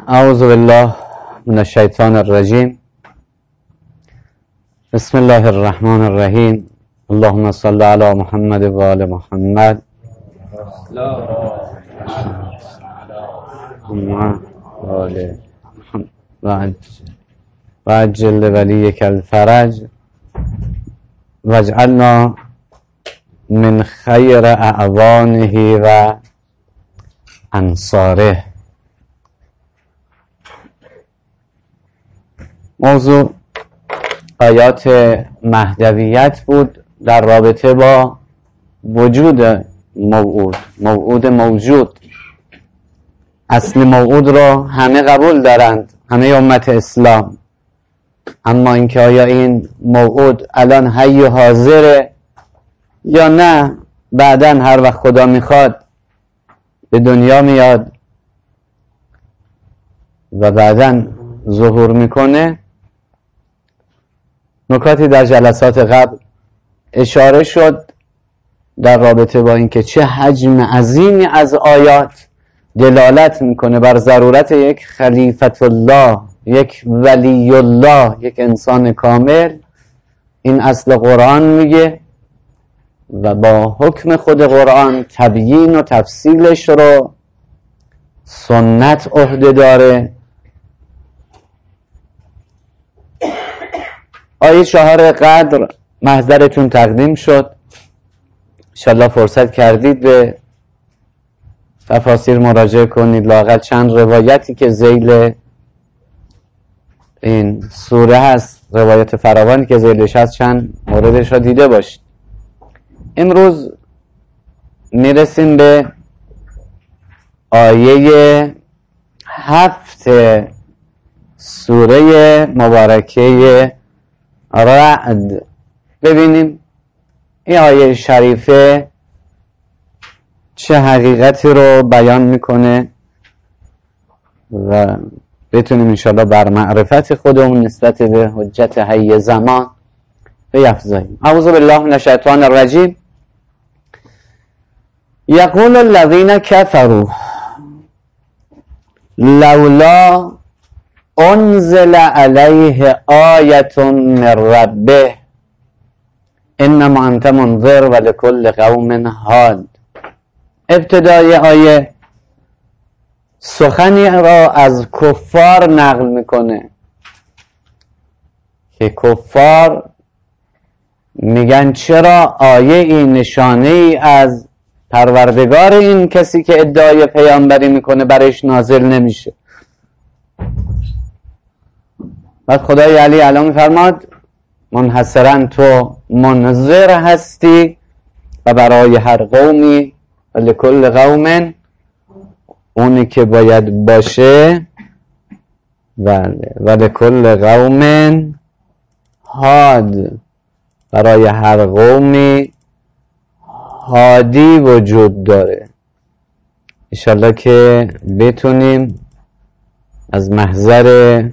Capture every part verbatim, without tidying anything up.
اعوذ بالله من الشیطان الرجیم. بسم الله الرحمن الرحیم. اللهم صل علی محمد و آل محمد و عجل ولیک الفرج واجعلنا من خیر اعوانه و انصاره. موضوع آیات مهدویت بود در رابطه با وجود موعود موعود موجود. اصل موعود را همه قبول دارند، همه امت اسلام، اما اینکه آیا این موعود الان حی و حاضره یا نه بعداً هر وقت خدا میخواد به دنیا میاد و بعداً ظهور میکنه. نکاتی در جلسات قبل اشاره شد در رابطه با اینکه چه حجم عظیمی از آیات دلالت میکنه بر ضرورت یک خلیفت الله، یک ولی الله، یک انسان کامل. این اصل قرآن میگه و با حکم خود قرآن تبیین و تفصیلش رو سنت عهده داره. آیه چهار قدر محضرتون تقدیم شد. انشالله فرصت کردید به تفاسیر مراجعه کنید، لااقل چند روایتی که ذیل این سوره هست، روایت فراوانی که ذیلش هست، چند موردش را دیده باشید. امروز میرسیم به آیه هفت سوره مبارکه رعد. ببینیم این آیه شریفه چه حقیقتی رو بیان میکنه و بتونیم انشاءالله بر معرفت خودمون نسبت به حجت حی زمان بیفزاییم. اعوذ بالله من الشیطان الرجیم. یقول الذین کفروا لولا انزل علیه آیت من ربه انما انت منذر ولکل قوم هاد. ابتدای آیه سخنی را از کفار نقل میکنه که کفار میگن چرا آیه این نشانه ای از پروردگار این کسی که ادعای پیامبری میکنه برایش نازل نمیشه. بعد خدای علی الان میفرماد منحصرا تو منذر هستی و برای هر قومی لکل قوم، اونی که باید باشه، بله، و لکل قوم هاد، برای هر قومی هادی وجود داره. انشالله که بتونیم از محضر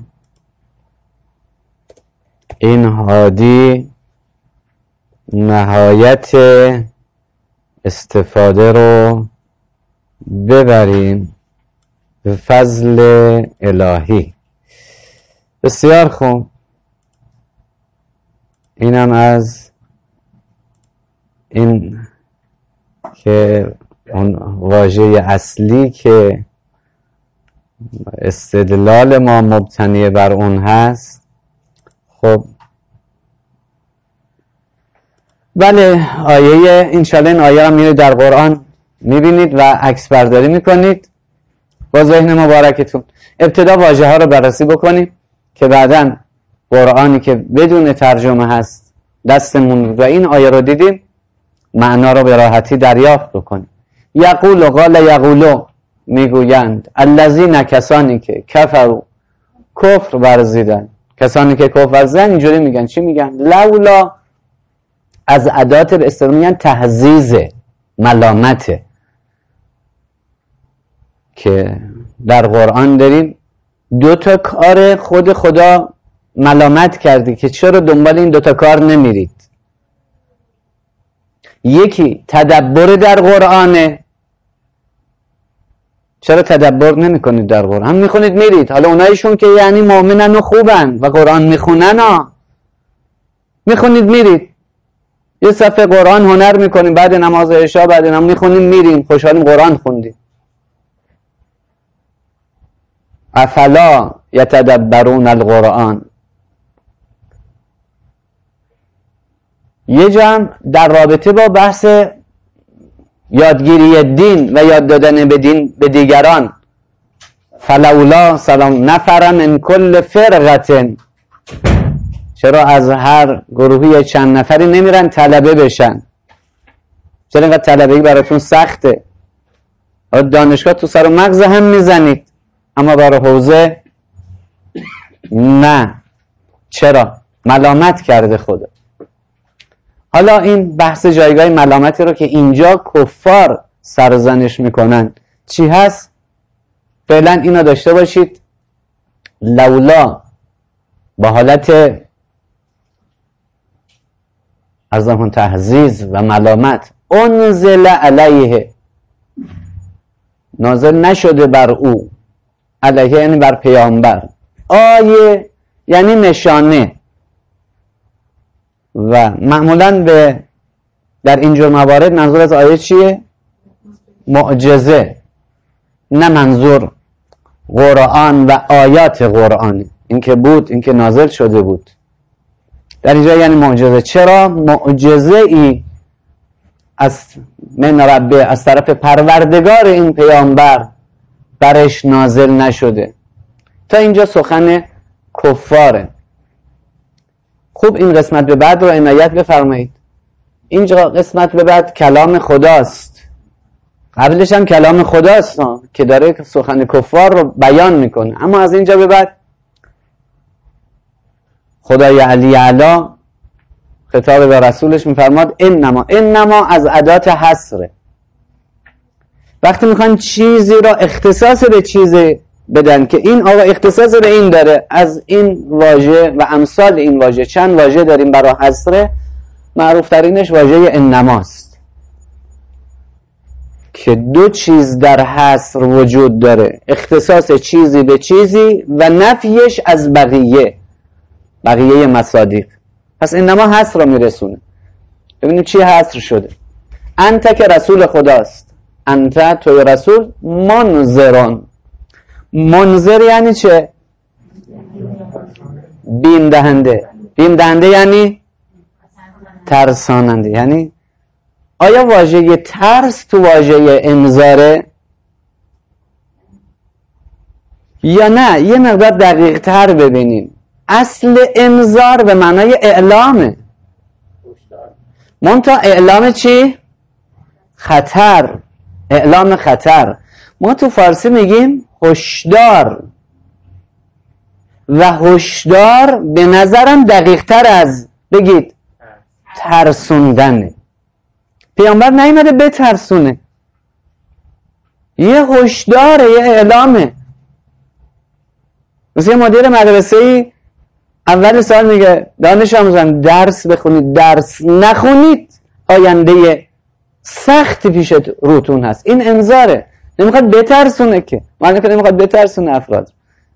این هادی نهایت استفاده رو ببریم به فضل الهی. بسیار خوب. اینم از این که اون واژه اصلی که استدلال ما مبتنی بر اون هست. خب بله، آیه انشالله این آیه را میرید در قرآن میبینید و عکس برداری میکنید با ذهن مبارکتون. ابتدا واژه ها رو بررسی بکنید که بعداً قرآنی که بدون ترجمه هست دستمون و این آیه رو دیدیم معنا رو به راحتی دریافت بکنید. یقول و قال یقولو، میگویند، الذین، کسانی که کفروا، کفر ورزیدن، کسانی که کفر ورزیدن اینجوری میگن. چی میگن؟ لولا از ادات به اصطلاح میگن تهزیز، ملامته، که در قرآن داریم دو تا کار خود خدا ملامت کردی که چرا دنبال این دو تا کار نمیرید. یکی تدبر در قرآنه چرا تدبر نمی کنید در قرآن؟ هم میخونید میرید. حالا اونایشون که یعنی مؤمنن و خوبن و قرآن میخونن ها، میخونید میرید. یه صفحه قرآن هنر میکنیم، بعد نماز عشا بعد نماز میخونیم میریم، خوشحالیم قرآن خوندیم. افلا یتدبرون القرآن. یه جمع در رابطه با بحث یادگیری دین و یاد دادن به دین به دیگران، فلولا سلام نفر من کل فرقه، چرا از هر گروهی چند نفری نمیرن طلبه بشن؟ چرا اینقدر طلبه‌ای براتون سخته؟ دانشگاه تو سر و مغز هم میزنید اما برای حوزه نه. چرا؟ ملامت کرده خدا. حالا این بحث جایگاه ملامتی رو که اینجا کفار سرزنش میکنن چی هست؟ فعلا اینو داشته باشید، لولا با حالت از همون تهزیز و ملامت، انزل علیه، نازل نشده بر او، علیه یعنی بر پیامبر، آیه یعنی نشانه. و معمولا به در اینجور موارد منظور از آیه چیه؟ معجزه، نه منظور قرآن و آیات قرآن. این که بود، این که نازل شده بود، در اینجا یعنی معجزه. چرا؟ معجزه ای از من ربه، از طرف پروردگار این پیامبر برش نازل نشده. تا اینجا سخن کفاره. خوب این قسمت به بعد رو عنایت بفرمایید. اینجا قسمت به بعد کلام خداست، قبلش هم کلام خداست که داره سخن کفار رو بیان میکنه. اما از اینجا به بعد خدای علی اعلی خطاب به رسولش میفرماد انما، انما از ادات حصره. وقتی میخوان چیزی را اختصاص به چیزی بدن که این آقا اختصاص به این داره، از این واژه و امثال این واژه چند واژه داریم برای حصره، معروف ترینش واژه انماست که دو چیز در حصر وجود داره، اختصاص چیزی به چیزی و نفیش از بقیه، بقیه مصادیق. پس انما حصر رو میرسونه. ببینیم چی حصر شده. انت که رسول خداست، انت توی رسول، منذران. منذر یعنی چه؟ بیم دهنده. بیم دهنده یعنی ترساننده. یعنی آیا واژه ترس تو واژه انذاره یا نه؟ یه مقدار دقیق تر ببینیم. اصل انذار به معنای اعلامه. منتها اعلام چی؟ خطر. اعلام خطر. ما تو فارسی میگیم هشدار، و هشدار به نظرم دقیق تر از بگید ترسوندنه. پیامبر نیامده بترسونه، یه هشداره، یه اعلامه. مثل مدیر مدرسه‌ای اول سال میگه دانش آموزان درس بخونید، درس نخونید آینده سختی پیش روتون هست. این انذاره، نمیخواد بترسونه که معلومه که نمیخواد بترسونه افراد.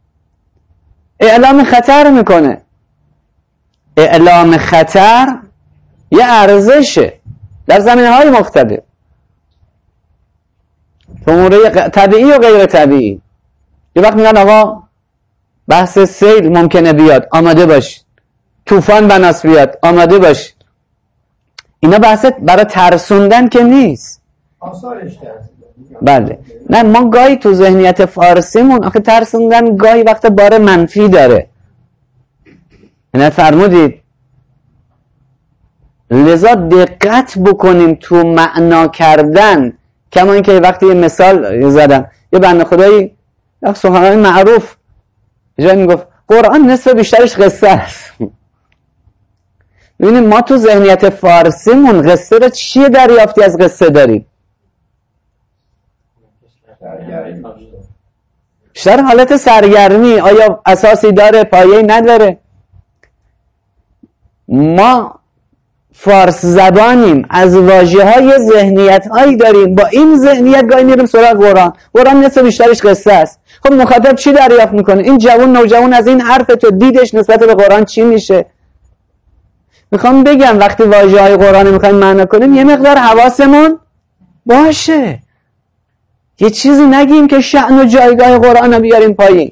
اعلام خطر میکنه. اعلام خطر یه ارزشه در زمینه‌های مختلف، امور طبیعی و غیر طبیعی. یه وقت میگن آقا بحث سیل ممکنه بیاد، آماده باشید. طوفان بناس بیاد، آماده باشید. اینا بحث برای ترسوندن که نیست. آثارش ترسوندن. بله. نه، ما گاهی تو ذهنیت فارسیمون آخه ترسوندن گاهی وقت بار منفی داره. یعنی فرمودید لذا دقت بکنیم تو معنا کردن. کما اینکه وقتی یه مثال زدن، یه بنده خدایی یک سخنرانی معروف جایی میگفت قرآن نصف بیشترش قصه است. ببینید ما تو ذهنیت فارسیمون قصه رو چی دریافتی از قصه داریم؟ بیشتر حالت سرگرمی. آیا اساسی داره، پایه‌ای نداره؟ ما فارس زبانیم، از واژه های ذهنیت هایی داریم، با این ذهنیت گاهی میریم سراغ قرآن. قرآن نصف بیشترش قصه است. خب مخاطب چی دریافت میکنه؟ این جوان نوجوان از این حرف تو دیدش نسبت به قرآن چی میشه؟ میخوام بگم وقتی واژه های قرآن میخوایم معنا کنیم یه مقدار حواسمون باشه، یه چیزی نگیم که شأن و جایگاه قرآن رو بیاریم پایین.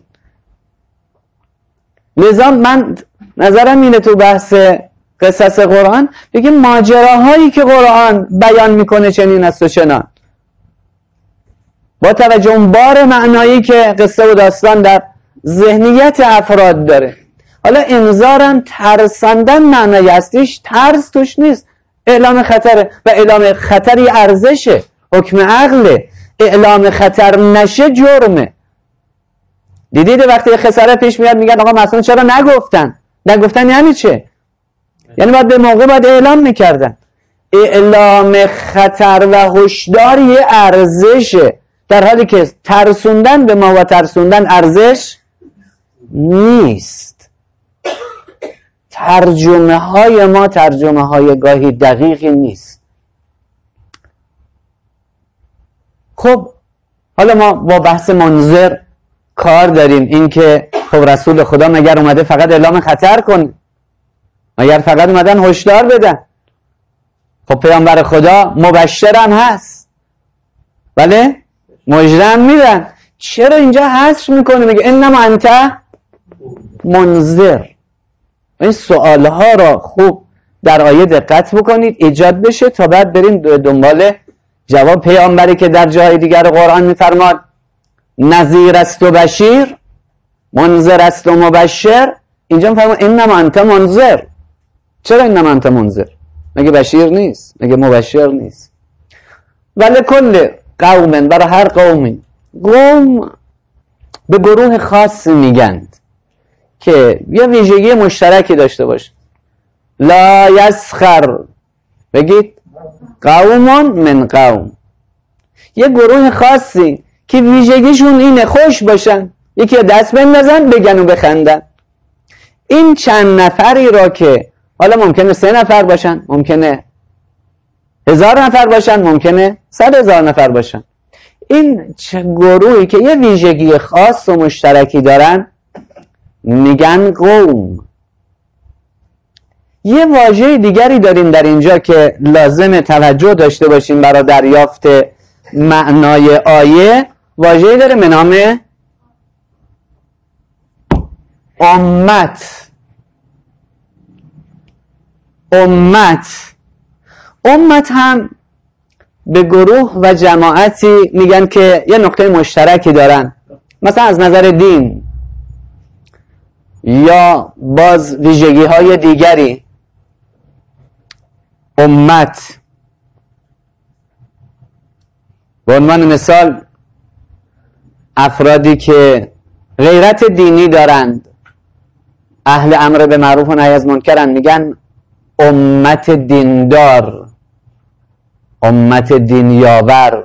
لذا من نظرم اینه تو بحث قصص قرآن بگیم ماجراهایی که قرآن بیان میکنه چنین است و چنان، با توجه اون بار معنایی که قصه و داستان در ذهنیت افراد داره. حالا انذارم ترساندن معنای اصلیش ترس توش نیست، اعلام خطره و اعلام خطری ارزشه، حکم عقله. اعلام خطر نشه جرمه. دیدید وقتی خساره پیش میاد میگن آقا مثلا چرا نگفتن؟ نگفتن یعنی چه؟ یعنی باید به موقع باید اعلام میکردن. اعلام خطر و هشدار یه ارزشه، در حالی که ترسوندن به ما و ترسوندن ارزش نیست. ترجمه های ما ترجمه های گاهی دقیقی نیست. خب حالا ما با بحث منذر کار داریم، این که خب رسول خدا مگر اومده فقط اعلام خطر کنه؟ مگر فقط اومدن هشدار بدن؟ خب پیامبر خدا مبشر هم هست، بله؟ مژده هم میدن. چرا اینجا حصر میکنه میگه انما انت منذر؟ این سوالها را خوب در آیه دقت بکنید ایجاد بشه تا بعد بریم دنبال جواب. پیامبری که در جای دیگر قرآن میفرماد نذیر است و بشیر، منذر است و مبشر، اینجا میفرماد انما انت منذر. چرا انما انت منذر؟ مگه بشیر نیست؟ مگه مبشر نیست؟ ولی کل قوم، برای هر قومی، قوم به گروه خاصی میگند که یه ویژگی مشترکی داشته باشه. لا یسخر، بگید قوم من قوم، یه گروه خاصی که ویژگیشون اینه خوش باشن، یکی دست بندازن بگن و بخندن. این چند نفری را که حالا ممکنه سه نفر باشن، ممکنه هزار نفر باشن، ممکنه صد هزار نفر باشن، این گروهی که یه ویژگی خاص و مشترکی دارن میگن قوم. یه واژه دیگری داریم در اینجا که لازم توجه داشته باشیم برای دریافت معنای آیه. واژه‌ای داره به نام امت. امت امت هم به گروه و جماعتی میگن که یه نقطه مشترکی دارن، مثلا از نظر دین یا باز ویژگی های دیگری. امت به عنوان مثال افرادی که غیرت دینی دارند، اهل امر به معروف و نهی از منکرن، میگن امت دیندار، امت دینیاور.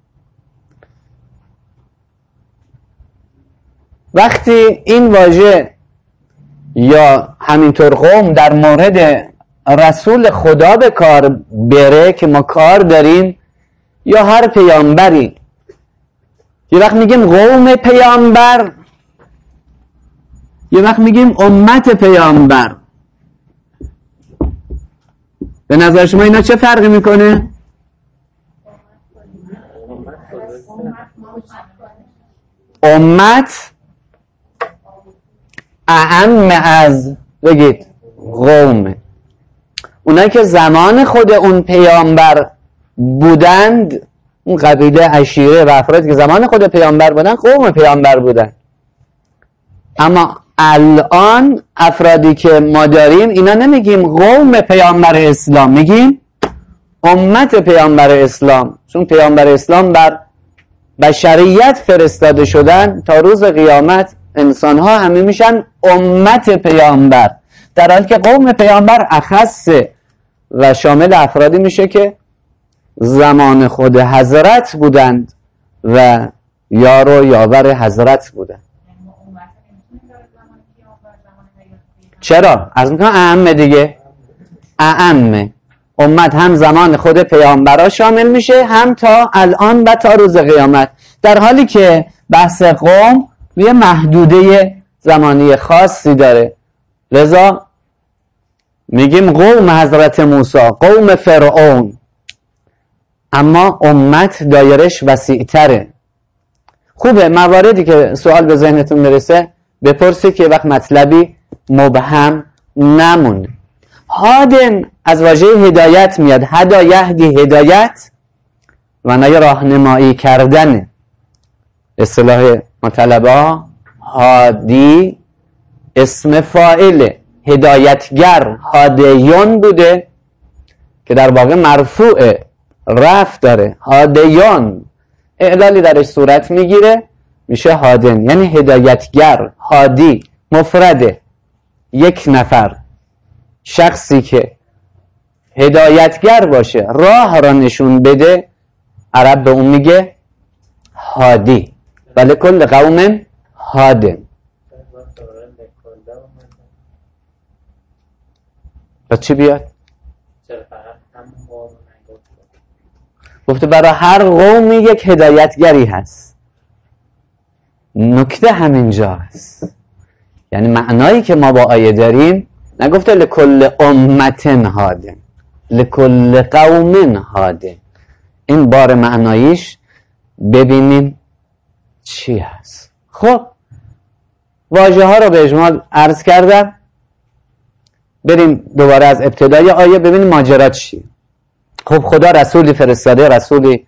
وقتی این واژه یا همینطور قوم در مورد رسول خدا به کار بره که ما کار داریم، یا هر پیامبری، یه وقت میگیم قوم پیامبر، یه وقت میگیم امت پیامبر. به نظر شما اینا چه فرقی میکنه؟ امت اعم از، بگید، قوم. اونایی که زمان خود اون پیامبر بودند، اون قبیله عشیره و افرادی که زمان خود پیامبر بودن قوم پیامبر بودن. اما الان افرادی که ما داریم اینا نمیگیم قوم پیامبر اسلام، میگیم امت پیامبر اسلام، چون پیامبر اسلام بر بشریت فرستاده شدن. تا روز قیامت انسان ها همه میشن امت پیامبر، در حالی که قوم پیامبر اخص و شامل افرادی میشه که زمان خود حضرت بودند و یار و یاور حضرت بودند. چرا؟ از میکنم اعمه دیگه، اعمه. امت هم زمان خود پیامبرا شامل میشه، هم تا الان و تا روز قیامت، در حالی که بحث قوم یه محدوده زمانی خاصی داره. لذا میگیم قوم حضرت موسی، قوم فرعون، اما امت دایرش وسیع‌تره. خوبه مواردی که سوال به ذهنتون میرسه بپرسید که وقت مطلبی مبهم نمونه. هادن از واژه هدایت میاد، هدا یهدی هدایت و نه راهنمایی کردن. اصطلاح مطلبه هادی اسم فاعل، هدایتگر هادیون بوده که در واقع مرفوع رفع داره، هادیون اعلالی درش صورت میگیره میشه هادن، یعنی هدایتگر. هادی مفرده، یک نفر، شخصی که هدایتگر باشه، راه را نشون بده، عرب به اون میگه هادی. ولی کل قوم هادن. با چی بیاد؟ گفته برای هر قومی یک هدایتگری هست. نکته همینجا هست، یعنی معنایی که ما با آیه داریم، نگفته لکل امت هادن، لکل قوم هادن. این بار معناییش ببینیم چی هست. خب واژه ها رو به اجمال عرض کردم، بریم دوباره از ابتدای آیه ببینیم ماجرا چیه. خب خدا رسولی فرستاده، رسولی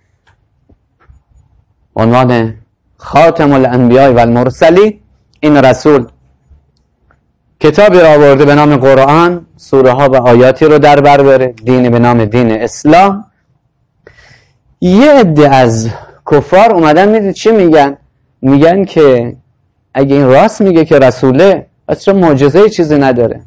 عنوان خاتم الانبیاء و المرسلی. این رسول کتابی را آورده به نام قرآن، سوره ها و آیاتی رو در بر بره، دین به نام دین اسلام. یه عده از کفار اومدن، میدید چی میگن؟ میگن که اگه این راست میگه که رسوله، پس چرا معجزه چیزی نداره؟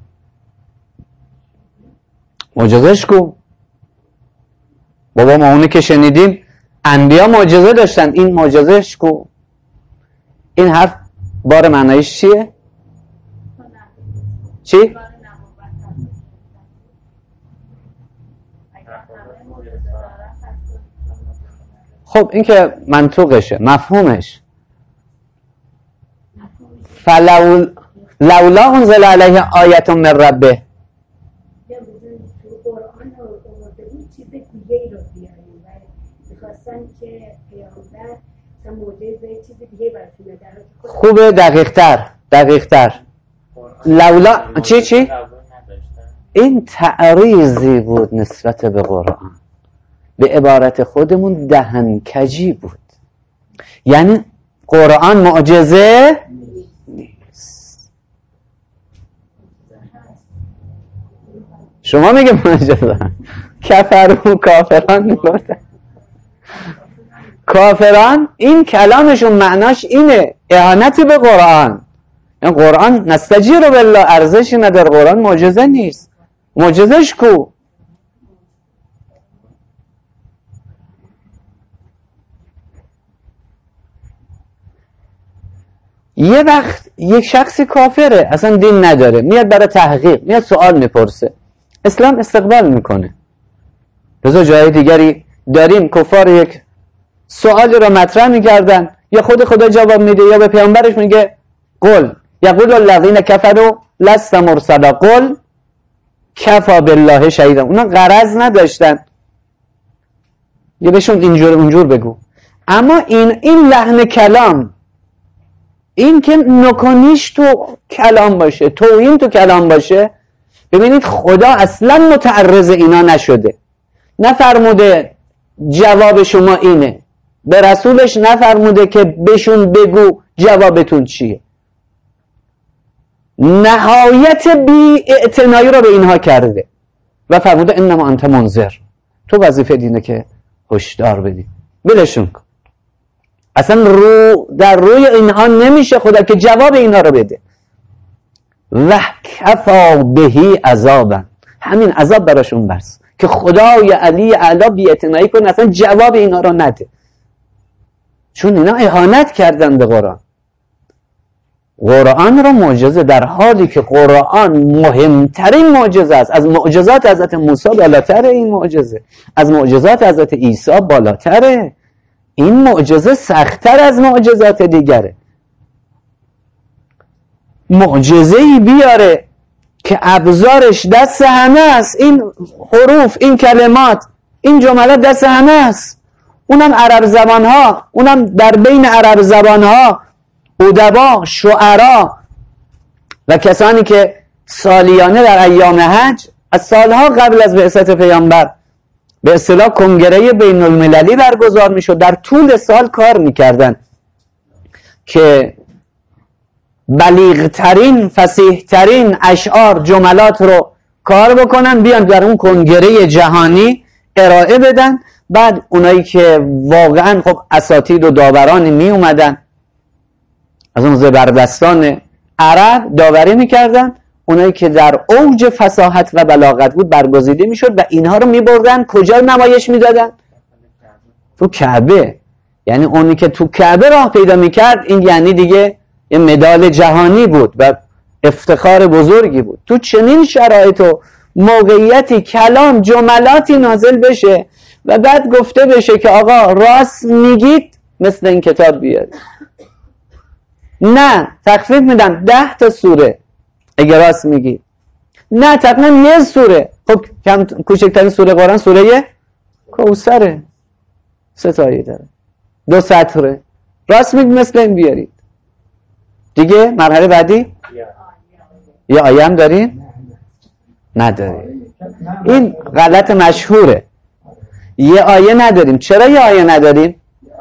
معجزهش کو؟ بابا ما اونی که شنیدیم انبیا معجزه داشتن، این معجزهش کو؟ این حرف بار معنایش چیه؟ چی؟ خب این که منطوقشه، مفهومش فلول لولا انزل علیه آیت من ربه، خوبه دقیق تر دقیق تر لولا چی چی؟ این تعریضی بود نسبت به قرآن، به عبارت خودمون دهنکجی بود. یعنی قرآن معجزه نیست. شما میگه معجزه، کفرون کافران میگفتن. کافران این کلامشون معناش اینه، اهانت به قرآن. این قرآن نستجیر بالله، ارزشی نداره، قرآن معجزه نیست. معجزهش کو؟ یه وقت یک شخصی کافره، اصلا دین نداره، میاد برای تحقیق، میاد سوال میپرسه، اسلام استقبال میکنه. لذا جای دیگری داریم کفار یک سوالی رو مطرح میکردن، یا خود خدا جواب میده یا به پیامبرش میگه قل یقول الذین کفروا لست مرسلا قل کفا بالله شهیدا. اونا غرض نداشتن، یه بهشون اینجور اونجور بگو. اما این این لحن کلام، این که نکنیش تو کلام باشه، توهین تو کلام باشه. ببینید خدا اصلا متعرض اینا نشده، نفرموده جواب شما اینه، به رسولش نفرموده که بهشون بگو جوابتون چیه. نهایت بی اعتنایی رو به اینها کرده و فرموده انما انت منذر، تو وظیفه دینه که هشدار بدی، بلشون کن. اصلا رو در روی اینها نمیشه خدا که جواب اینها رو بده. و کفا بهی عذابا، همین عذاب براشون بس که خدای علی اعلی بی اعتنایی کنه، اصلا جواب اینها رو نده، چون اینا اهانت کردن به قرآن. قرآن را معجزه، در حالی که قرآن مهمترین معجزه است. از معجزات حضرت موسی بالاتره این معجزه، از معجزات حضرت عیسی بالاتره. این معجزه سخت‌تر از معجزات دیگره. معجزه‌ای بیاره که ابزارش دست همه است. این حروف، این کلمات، این جملات دست همه است. اونم عرب زبانها، اونم در بین عرب زبانها ادبا، شعرا و کسانی که سالیانه در ایام حج از سالها قبل از بعثت پیامبر به اصطلاح کنگره بین المللی برگزار میشد، در طول سال کار میکردن که بلیغترین، فصیحترین اشعار، جملات رو کار بکنن، بیان در اون کنگره جهانی ارائه بدن. بعد اونایی که واقعا خب اساتید و داورانی می اومدن از اون زبردستان عرب داوری میکردن، اونایی که در اوج فصاحت و بلاغت بود برگزیده میشد و اینها رو میبردن کجا نمایش میدادن؟ تو کعبه. یعنی اونی که تو کعبه راه پیدا میکرد، این یعنی دیگه یه مدال جهانی بود و افتخار بزرگی بود. تو چنین شرایط و موقعیتی کلام، جملاتی نازل بشه و بعد گفته بشه که آقا راست میگید، مثل این کتاب بیاد. نه تخفیف میدم ده تا سوره اگه راست میگی، نه تقریبا یه سوره. خب کم کوچکترین سوره قرآن سوره کوثره، سه تا آیه داره، دو سطره. راست میگی مثل این بیارید دیگه. مرحله بعدی یه آیه هم داریم؟ نداریم. این غلط مشهوره، یه آیه نداریم. چرا یه آیه نداریم؟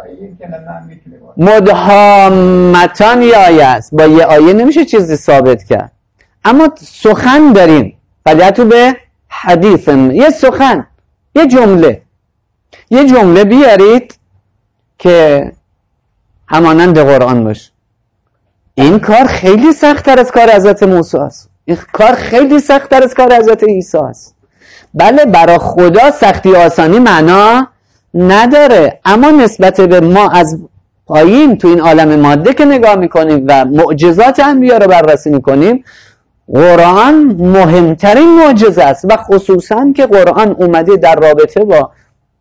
مدهامتان یه آیه است، با یه آیه نمیشه چیزی ثابت کرد. اما سخن داریم، فلیتو به حدیث، یه سخن، یه جمله یه جمله بیارید که همانند قرآن باشه. این کار خیلی سخت‌تر از کار حضرت موسی است. این کار خیلی سخت‌تر از کار حضرت عیسی است. بله برای خدا سختی آسانی معنا نداره، اما نسبت به ما از پایین تو این عالم ماده که نگاه میکنیم و معجزات انبیا رو بررسی میکنیم، قرآن مهمترین معجزه است و خصوصا که قرآن اومده در رابطه با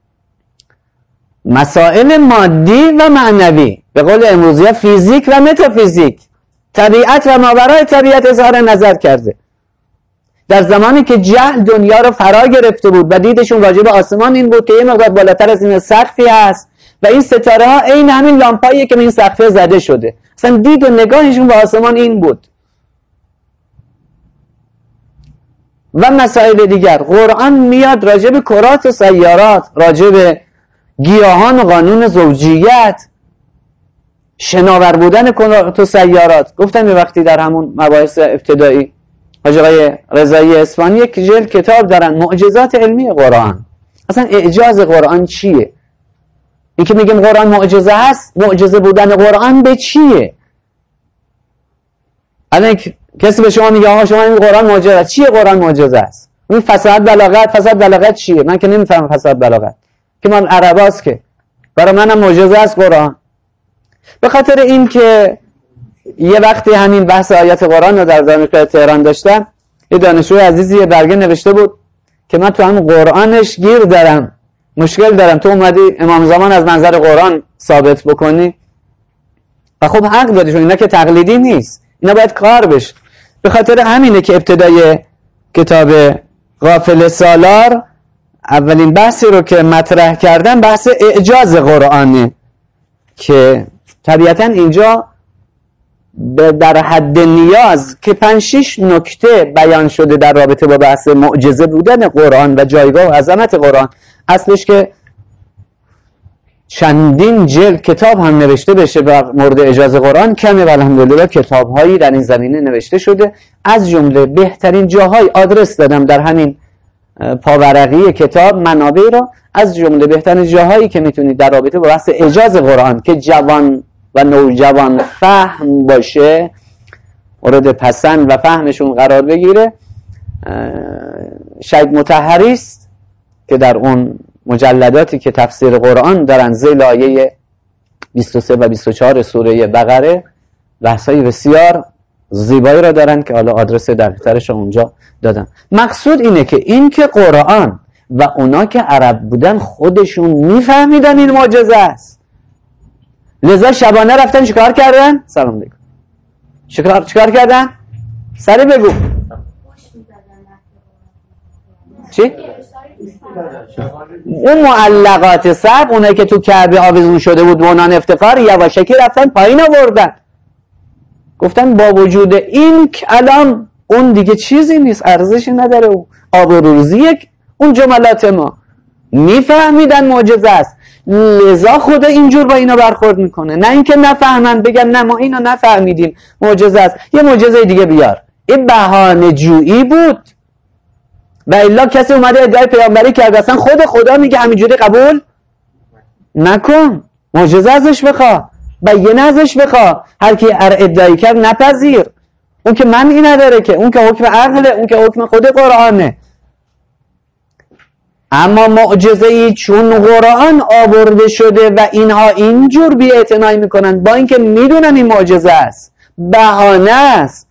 مسائل مادی و معنوی، به قول امروزی فیزیک و متافیزیک، طبیعت و ماورای طبیعت اظهار نظر کرده. در زمانی که جهل دنیا رو فرا گرفته بود و دیدشون راجع به آسمان این بود که یه مقدار بالاتر از این سقفی هست و این ستاره ها عین همین لامپاییه که به این سقف زده شده. اصلا دید و نگاهشون به آسمان این بود و مسائل دیگر. قرآن میاد راجع به کرات و سیارات، راجع به گیاهان و قانون زوجیت، شناور بودن کرات و سیارات. گفتم یه وقتی در همون مباحث ابتدایی حاج آقای رضایی اصفهانی یک جلد کتاب دارن، معجزات علمی قرآن. اصلا اعجاز قرآن چیه؟ این که میگیم قرآن معجزه هست، معجزه بودن قرآن به چیه؟ الان کسی به شما میگه آقا شما این قرآن معجزه است، چیه قرآن معجزه است؟ این فصاحت بلاغت، فصاحت بلاغت چیه؟ من که نمیفهمم فصاحت بلاغت، که من عرباست که برای منم معجزه است قرآن. به خاطر این که یه وقتی همین بحث آیات قرآن رو در دانشگاه تهران داشتم، یه دانشجوی عزیزی یه برگه نوشته بود که من تو همون قرآنش گیر دارم، مشکل دارم، تو اومدی امام زمان از منظر قرآن ثابت بکنی. و خب حق داری، چون اینا که تقلیدی نیست، اینا باید کار بشه. به خاطر همینه که ابتدای کتاب غافل سالار اولین بحثی رو که مطرح کردم بحث اعجاز قرآنه، که طبیعتا اینجا در حد نیاز که پنج شش نکته بیان شده در رابطه با بحث معجزه بودن قرآن و جایگاه و عظمت قرآن. اصلش که چندین جلد کتاب هم نوشته بشه و مورد اعجاز قرآن کمه و الحمدلله کتاب هایی در این زمینه نوشته شده. از جمله بهترین جاهای آدرس دادم در همین پاورقی کتاب منابع را، از جمله بهترین جاهایی که میتونید در رابطه با بحث اعجاز قرآن که جوان و نوجوان فهم باشه، مورد پسند و فهمشون قرار بگیره، شیخ مطهری است که در اون مجلداتی که تفسیر قرآن دارن ذیل آیه بیست و سه و بیست و چهار سوره بقره بحثای بسیار زیبایی را دارن که حالا آدرس دقیق‌ترش اونجا دادم. مقصود اینه که این که قرآن و اونا که عرب بودن خودشون میفهمیدن این معجزه است، لذا شبانه رفتن چیکار کردن؟ سلام علیکم. چیکار چیکار کردن؟ سری بگو. چی؟ اون معلقات سب، اونایی که تو کعبه آویزون شده بود بنان افتخار، یواشکی رفتن پایین آوردن، گفتن با وجود این کلام اون دیگه چیزی نیست، ارزشی نداره، آب و روزی یک اون جملات ما. میفهمیدن معجزه است، لذا خدا اینجور با اینا برخورد میکنه، نه اینکه نفهمن بگن نه ما اینو نفهمیدیم معجزه است، یه معجزه دیگه بیار. این بهانه جویی بود و الا کسی اومده ادعای پیامبری کرد اصلا خود خدا میگه همینجوری قبول نکن، معجزه ازش بخوا، بیانه ازش بخوا. هر کی ادعایی کرد نپذیر، اون که من این نداره که، اون که حکم عقله، اون که حکم خود قرآنه. اما معجزه‌ای چون قرآن آورده شده و اینها اینجور بی‌اعتنایی میکنن با اینکه میدونن این معجزه است، بهانه است،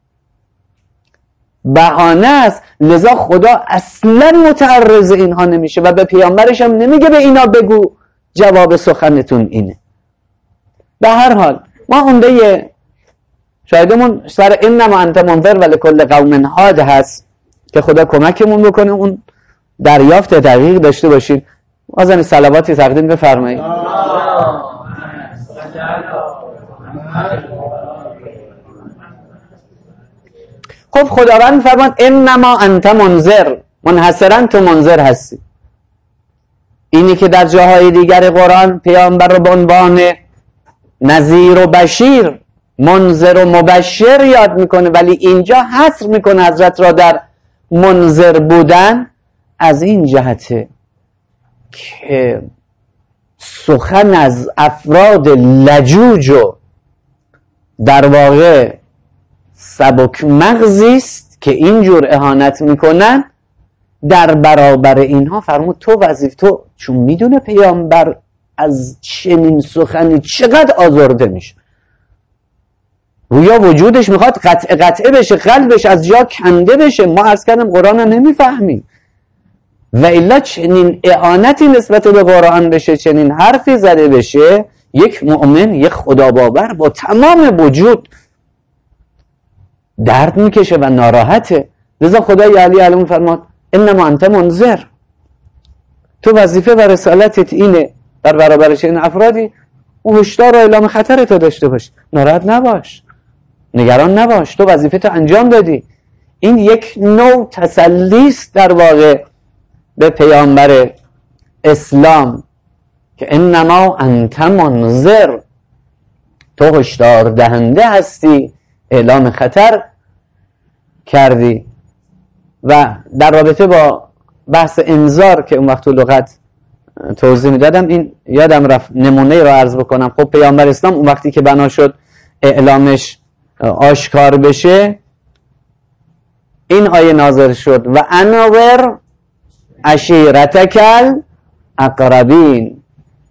بهانه است، لذا خدا اصلا متعرض اینها نمیشه و به پیامبرش هم نمیگه به اینا بگو جواب سخنتون اینه. به هر حال ما عمده شاهدمون سر انما انت منذر ولکل قوم هاد هست که خدا کمکمون بکنه اون دریافت دقیق داشته باشیم. آذان صلواتی تقدیم بفرمایید. خب خداوند فرمان انما انت منذر، منحصرا تو منذر هستی. اینی که در جاهای دیگر قرآن پیامبر رو به عنوان نذیر و بشیر، منذر و مبشر یاد میکنه، ولی اینجا حصر میکنه حضرت را در منذر بودن از این جهته که سخن از افراد لجوج و در واقع سبک مغزی است که اینجور اهانت میکنن. در برابر اینها فرمود تو وظیفه تو، چون میدونه پیامبر از چنین سخنی چقدر آزرده میشه، رویا وجودش میخواد قطع قطعه بشه، قلبش از جا کنده بشه. ما عرض کردم قرآن رو نمیفهمیم و الا چنین اعانتی نسبت به قرآن بشه، چنین حرفی زده بشه، یک مؤمن، یک خدا باور با تمام وجود درد میکشه و ناراحته. لذا خدای علی علم فرماد انما انت منذر، تو وظیفه و رسالتت اینه در برابر چنین افرادی هشدار و اعلام خطر تو داشته باش، ناراحت نباش، نگران نباش، تو وظیفه تو انجام دادی. این یک نوع تسلیست در واقع به پیامبر اسلام که انما انت منذر، تو هشدار دهنده هستی، اعلام خطر کردی. و در رابطه با بحث انذار که اون وقت تو لغت توضیح میدادم، این یادم رفت نمونه رو عرض بکنم. خب پیامبر اسلام اون وقتی که بنا شد اعلامش آشکار بشه، این آیه نازل شد و انور عشیرتکل اقربین.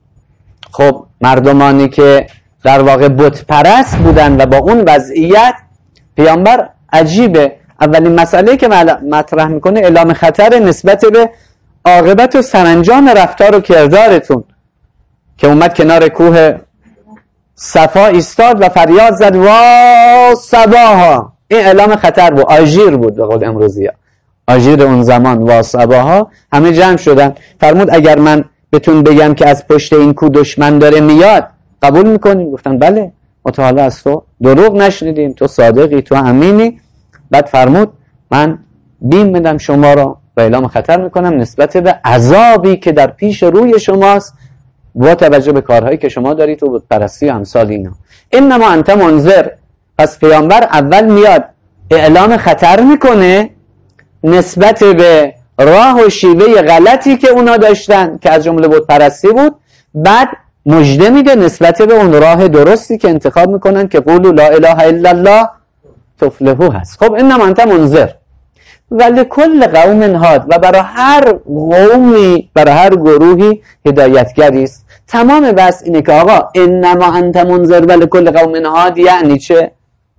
خب مردمانی که در واقع بت پرست بودن و با اون وضعیت، پیامبر عجیبه اولین مسئله که مطرح میکنه اعلام خطر نسبت به عاقبت و سرانجام رفتار و کردارتون، که اومد کنار کوه صفا ایستاد و فریاد زد وا صباها. این اعلام خطر بود، آژیر بود به قول امروزی ها، آژیر اون زمان. وا صباها همه جمع شدن. فرمود اگر من بهتون بگم که از پشت این کو دشمن داره میاد قبول میکنی؟ گفتن بله، متعال از تو دروغ نشنیدیم، تو صادقی، تو امینی. بعد فرمود من بیم میدم شما را و اعلام خطر میکنم نسبت به عذابی که در پیش روی شماست با توجه به کارهایی که شما دارید و پرستی و امثال اینا. انما انت منذر. پس پیامبر اول میاد اعلام خطر میکنه نسبت به راه و شیوه غلطی که اونا داشتن که از جمله بت پرستی بود، بعد مژده میده نسبت به اون راه درستی که انتخاب میکنن که قولوا لا اله الا الله تفلحوا هست. خب انما انت منذر ولکل قوم هاد، و برای هر قومی، برای هر گروهی هدایتگری است. تمام بس اینه که آقا انما انت منذر ولکل قوم هاد یعنی چه؟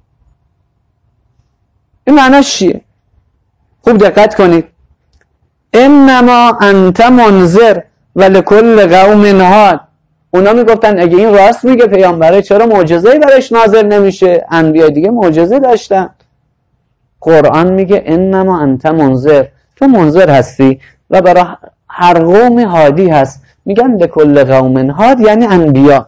این معناش چیه؟ خوب دقت کنید. انما انت منذر ولکل قوم هاد، اونا میگفتن اگه این راست میگه پیامبره چرا معجزه‌ای برایش نازل نمیشه؟ انبیا دیگه معجزه داشتن. قرآن میگه انما انت منذر، تو منذر هستی و برای هر قوم هادی هست. میگن لکل قوم هاد یعنی انبیا.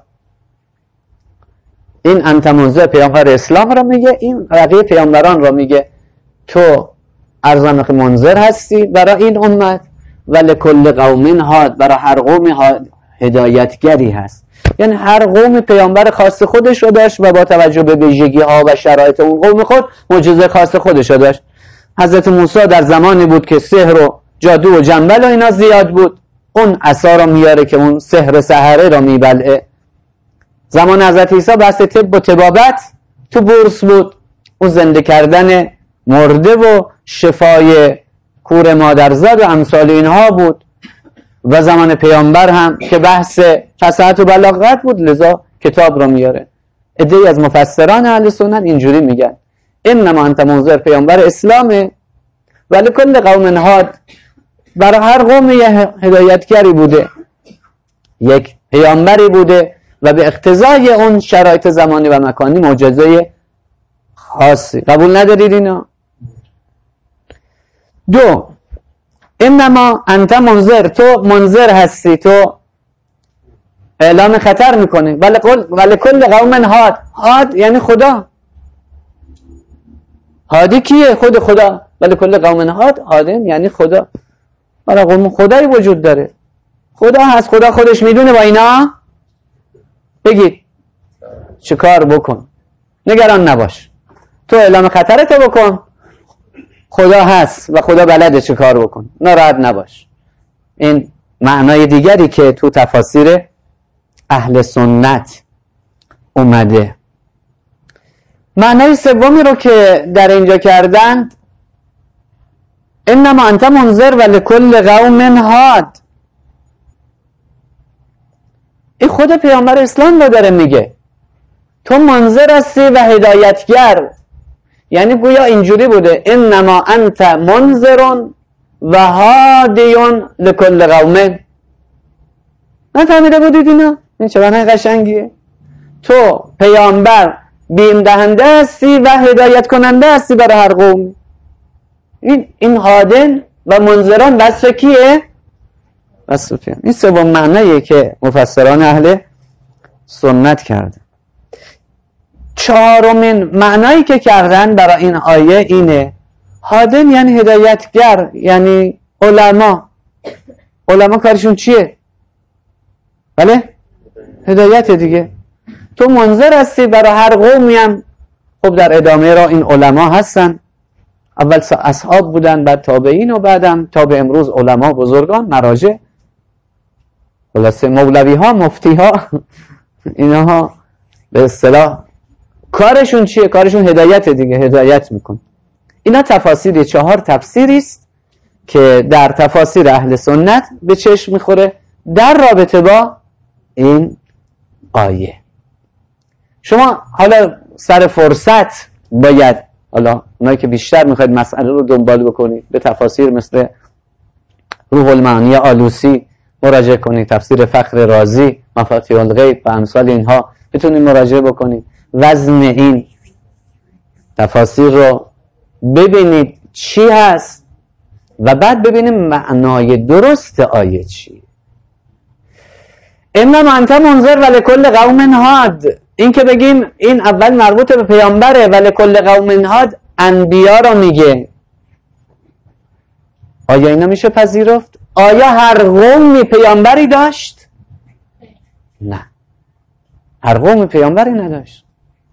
این انت منذر پیامبر اسلام را میگه، این بقیه پیامبران را میگه تو ارزان منذر هستی برای این امت و لکل قوم هاد، برای هر قوم هدایتگری هست. یعنی هر قوم پیامبر خاص خودش رو داشت و با توجه به ویژگی ها و شرایط اون قوم خود معجزه خاص خودش رو داشت. حضرت موسی در زمانی بود که سحر و جادو و جنبل و اینا زیاد بود، اون عصا رو میاره که اون سحر سحره رو میبلعه. زمان حضرت عیسی بحث طب و طبابت تو بورس بود، اون زنده کردن مرده و شفای کور مادرزاد و امثال اینها بود. و زمان پیامبر هم که بحث فصاحت و بلاغت بود، لذا کتاب رو میاره. عده‌ای از مفسران اهل سنت اینجوری میگن انما انت منذر پیامبر اسلامه ولی کل قوم هاد، برای هر قوم یه هدایتگری بوده، یک پیامبری بوده و به اقتضای اون شرایط زمانی و مکانی معجزه خاصی. قبول ندارید اینا؟ دو، انما انت منذر، تو منذر هستی، تو اعلام خطر میکنه. ولی قل ولی کل قوم هاد، هاد یعنی خدا. هادی کیه؟ خود خدا. ولی کل قوم هاد، هادن یعنی خدا. برای قوم خدایی وجود داره، خدا هست، خدا خودش میدونه. با اینا بگید چه کار بکن، نگران نباش، تو اعلام خطرتو بکن، خدا هست و خدا بلده چه کار بکن، ناراحت نباش. این معنای دیگری که تو تفاسیر اهل سنت اومده. معنای سومی رو که در اینجا کردند انما انت منذر ولکل قوم هاد، این خود پیامبر اسلام رو داره میگه تو منذر هستی و هدایتگر. یعنی گویا اینجوری بوده انما انت منذر و هادیون لکل قوم. نفهمیده بودید اینا؟ این چه معنی قشنگیه؟ تو پیامبر بیم دهنده هستی و هدایت کننده هستی برای هر قوم. این این هادن و منذران وصف کیه؟ وصف پیامبر. این سوم معنیه که مفسران اهل سنت کرده. چهارمین معنایی که کردن برای این آیه اینه هادن یعنی هدایتگر، یعنی علما. علما کارشون چیه؟ بله؟ هدایت دیگه. تو منذر هستی برای هر قومی هم. خب در ادامه را این علما هستن، اول اصحاب بودن، بعد تابعین و بعدم تا به امروز علما، بزرگان، مراجع، خلاصه مولوی ها، مفتی ها، اینها به اصطلاح کارشون چیه؟ کارشون هدایت دیگه، هدایت میکن. اینا تفاسیر، چهار تفسیری است که در تفاسیر اهل سنت به چشم میخوره در رابطه با این آیه. شما حالا سر فرصت باید، حالا اونایی که بیشتر میخواید مسئله رو دنبال بکنید، به تفاسیر مثل روح المعانی آلوسی مراجعه کنید، تفسیر فخر رازی، مفاتیح الغیب و امثال اینها بتونید مراجعه بکنید، وزن این تفاسیر رو ببینید چی هست و بعد ببینید معنای درست آیه چی. انما انت منذر ولکل قوم هاد، این که بگیم این اول مربوط به پیامبره، ولکل قوم هاد انبیا رو میگه. آیا اینا میشه پذیرفت؟ آیا هر قومی پیامبری داشت؟ نه، هر قوم پیامبری نداشت.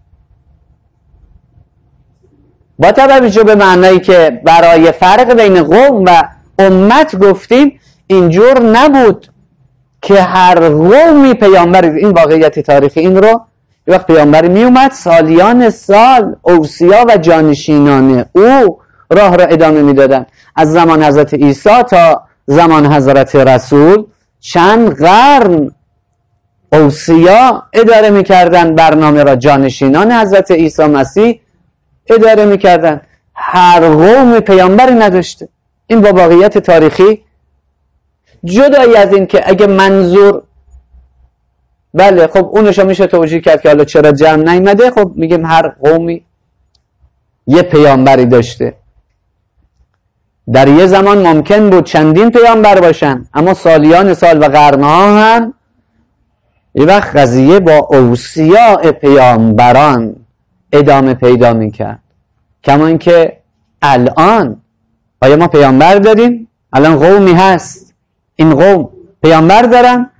با توجه به معنایی که برای فرق بین قوم و امت گفتیم، اینجور نبود که هر قومی پیامبری. این واقعیت تاریخی این رو یه وقت پیامبری می اومد، سالیان سال اوصیا و جانشینان او راه را ادامه میدادن. از زمان حضرت عیسی تا زمان حضرت رسول چند قرن اوصیا اداره میکردن برنامه را، جانشینان حضرت عیسی مسیح اداره میکردن. هر قوم پیامبری نداشته. این با واقعیت تاریخی جدایی از این که اگه منظور بله خب اونشو میشه توجیه کرد که حالا چرا جمع نیامده. خب میگیم هر قومی یه پیامبری داشته. در یه زمان ممکن بود چندین پیامبر باشن، اما سالیان سال و قرنها هم یه وقت قضیه با اوصیاء پیامبران ادامه پیدا میکرد. کما اینکه الان آیا ما پیامبر داریم؟ الان قومی هست این قوم پیامبر دارن؟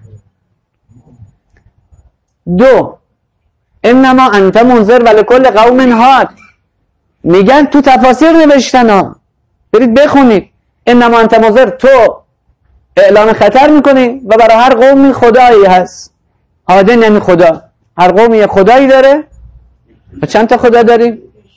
دو، انما انت منذر ولکل قوم هاد. میگن تو تفاسیر نوشتن ها، برید بخونید. انما انت منذر، تو اعلام خطر میکنی و برای هر قومی خدایی هست. هادن یعنی خدا. هر قومی یه خدایی داره. و چند تا خدا داریم؟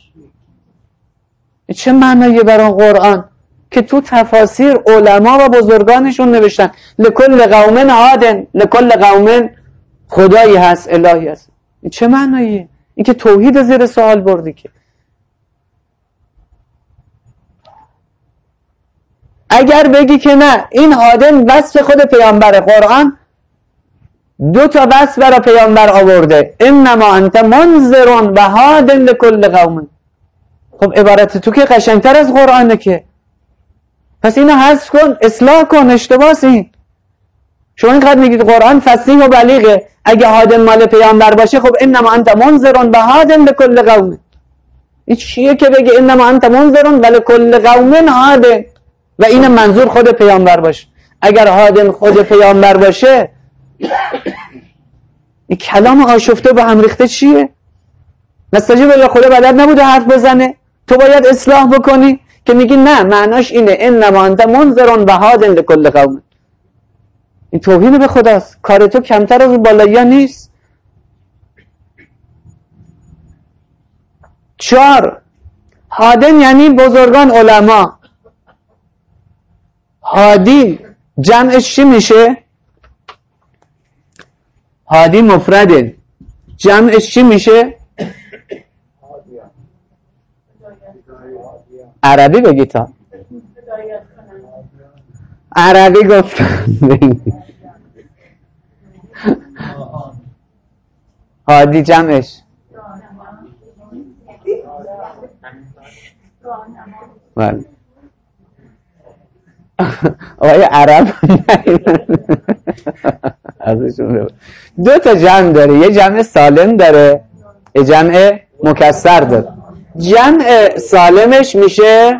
چه معنیه برای قرآن که تو تفاسیر علما و بزرگانشون نوشتن لکل قوم هادن، لکل قوم خدایی هست، الهی هست. این چه معنیه؟ این که توحید زیر سوال بردی. که اگر بگی که نه این هادن وصف خود پیامبر، قرآن دو تا وصف برای پیامبر آورده، انما انت منذر و هادن لکل قوم. خب عبارت تو که قشنگتر از قرآنه که. پس اینو حذف کن، اصلاح کن، اشتباس این. شما اینقدر میگید قرآن فصیح و بلیغه، اگه هادن مال پیامبر باشه خب انما انت منذر و هادن لکل قوم. این چیه که بگه انما انت منذر و لکل قوم هادن و این منظور خود پیامبر باشه؟ اگر هادن خود پیامبر باشه این کلام آشفته به هم ریخته چیه؟ نستجیب به خدا بلد نبوده حرف بزنه؟ تو باید اصلاح بکنی که میگی نه معناش اینه انما انت منذر و هادن لکل قوم. این توهین به خداست. کار تو کمتر از بالایی‌ها نیست. چهار، هادن یعنی بزرگان، علما. هادی جمعش چی میشه؟ هادی مفرده، جمعش چی میشه؟ عربی بگی تا عربی گفتم. هادی جمعش بله. آقای عرب ازشون دو تا جمع داره، یه جمع سالم داره، یه جمع مکسر داره. جمع سالمش میشه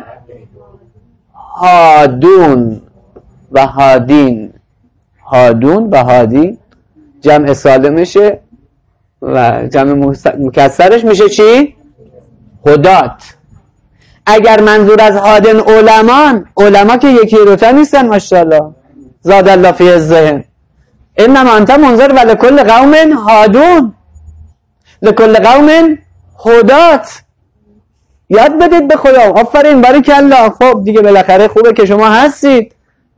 هادون و هادین. هادون و هادین جمع سالمشه و جمع مکسرش میشه چی؟ هدات. اگر منظور از هادن علمان، علما که یکی دوتا نیستن ماشاءالله زاد الله فی الذهن، انما انت منذر و لکل قوم هادون لکل قوم هدات. یاد بدید به خدا. آفرین باریکالله. خب دیگه بالاخره خوبه که شما هستید.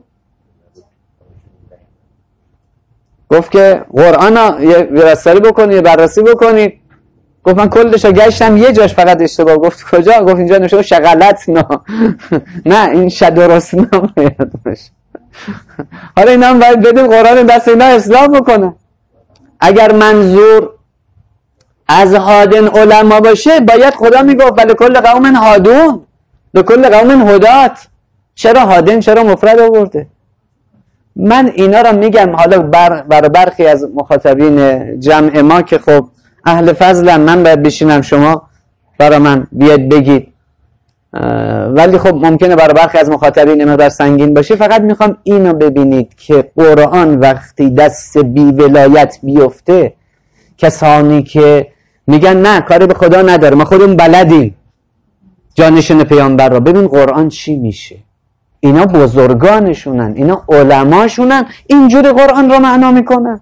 گفت که قرآن یه ویراستاری بکنید، یه بررسی بکنید. گفت من کلش گشتم یه جاش فقط اشتباه. گفت کجا؟ گفت اینجا نوشته شغلت نه نه این شدرست نمیاد باشه. حالا اینا هم باید بدیم قرآن دست اینا اصلاح بکنه. اگر منظور از هادن علما باشه باید خدا میگفت ولی کل قوم هادون لکل قوم هدات. چرا هادن؟ چرا مفرد آورده؟ من اینا را میگم حالا بر برای برخی از مخاطبین جمع ما که خب اهل فضلم، من باید بشینم شما برای من بیاد بگید، ولی خب ممکنه برای برخی از مخاطبین مقدار سنگین باشه. فقط میخوام اینو ببینید که قرآن وقتی دست بی ولایت بیفته، کسانی که میگن نه کاری به خدا نداره ما خودمون بلدیم، جانشین پیامبر را، ببین قرآن چی میشه. اینا بزرگانشونن، اینا علماشونن، اینجوری قرآن را معنا میکنن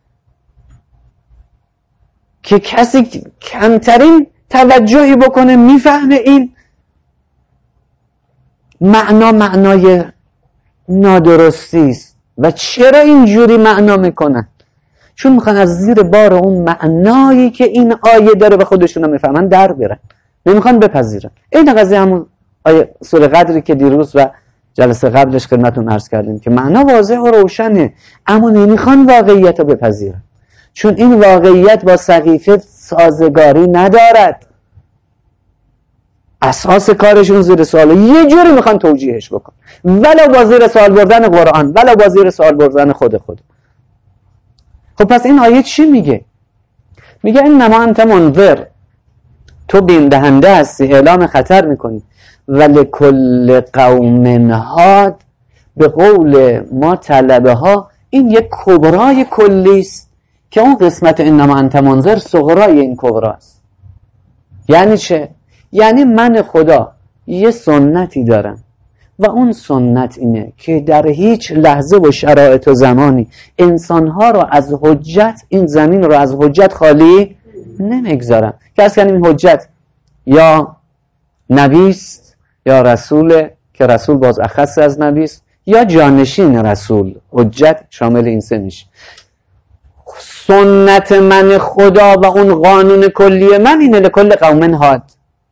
که کسی کمترین توجهی بکنه میفهمه این معنا معنای نادرستی است. و چرا اینجوری معنا میکنن؟ چون میخوان از زیر بار اون معنایی که این آیه داره به خودشون میفهمن در برن، نمیخوان بپذیرن. این قضیه همون آیه سوره قدری که دیروز و جلسه قبلش خدمتتون عرض کردیم که معنا واضح و روشنه، اما نمیخوان واقعیت رو بپذیرن، چون این واقعیت با سقیفه سازگاری ندارد. اساس کارشون زیر سوال، یه جوری میخوان توجیهش بکن، ولو با زیر سوال بردن قرآن، ولو با زیر سوال بردن خود خود. خب پس این آیه چی میگه؟ میگه انما انت منذر، تو بیم دهنده هستی، اعلام خطر میکنی. ولکل قوم هاد، به قول ما طلبه ها این یک کبرای کلی است که اون قسمت انما انت منذر صغرای این کبراست. یعنی چه؟ یعنی من خدا یه سنتی دارم و اون سنت اینه که در هیچ لحظه و شرایط و زمانی انسانها رو از حجت، این زمین رو از حجت خالی نمیگذارم. که از کنیم این حجت یا نبیست یا رسول، که رسول باز اخص از نبیست، یا جانشین رسول. حجت شامل این سه میشه. سنت من خدا و اون قانون کلی من اینه لکل قوم هاد،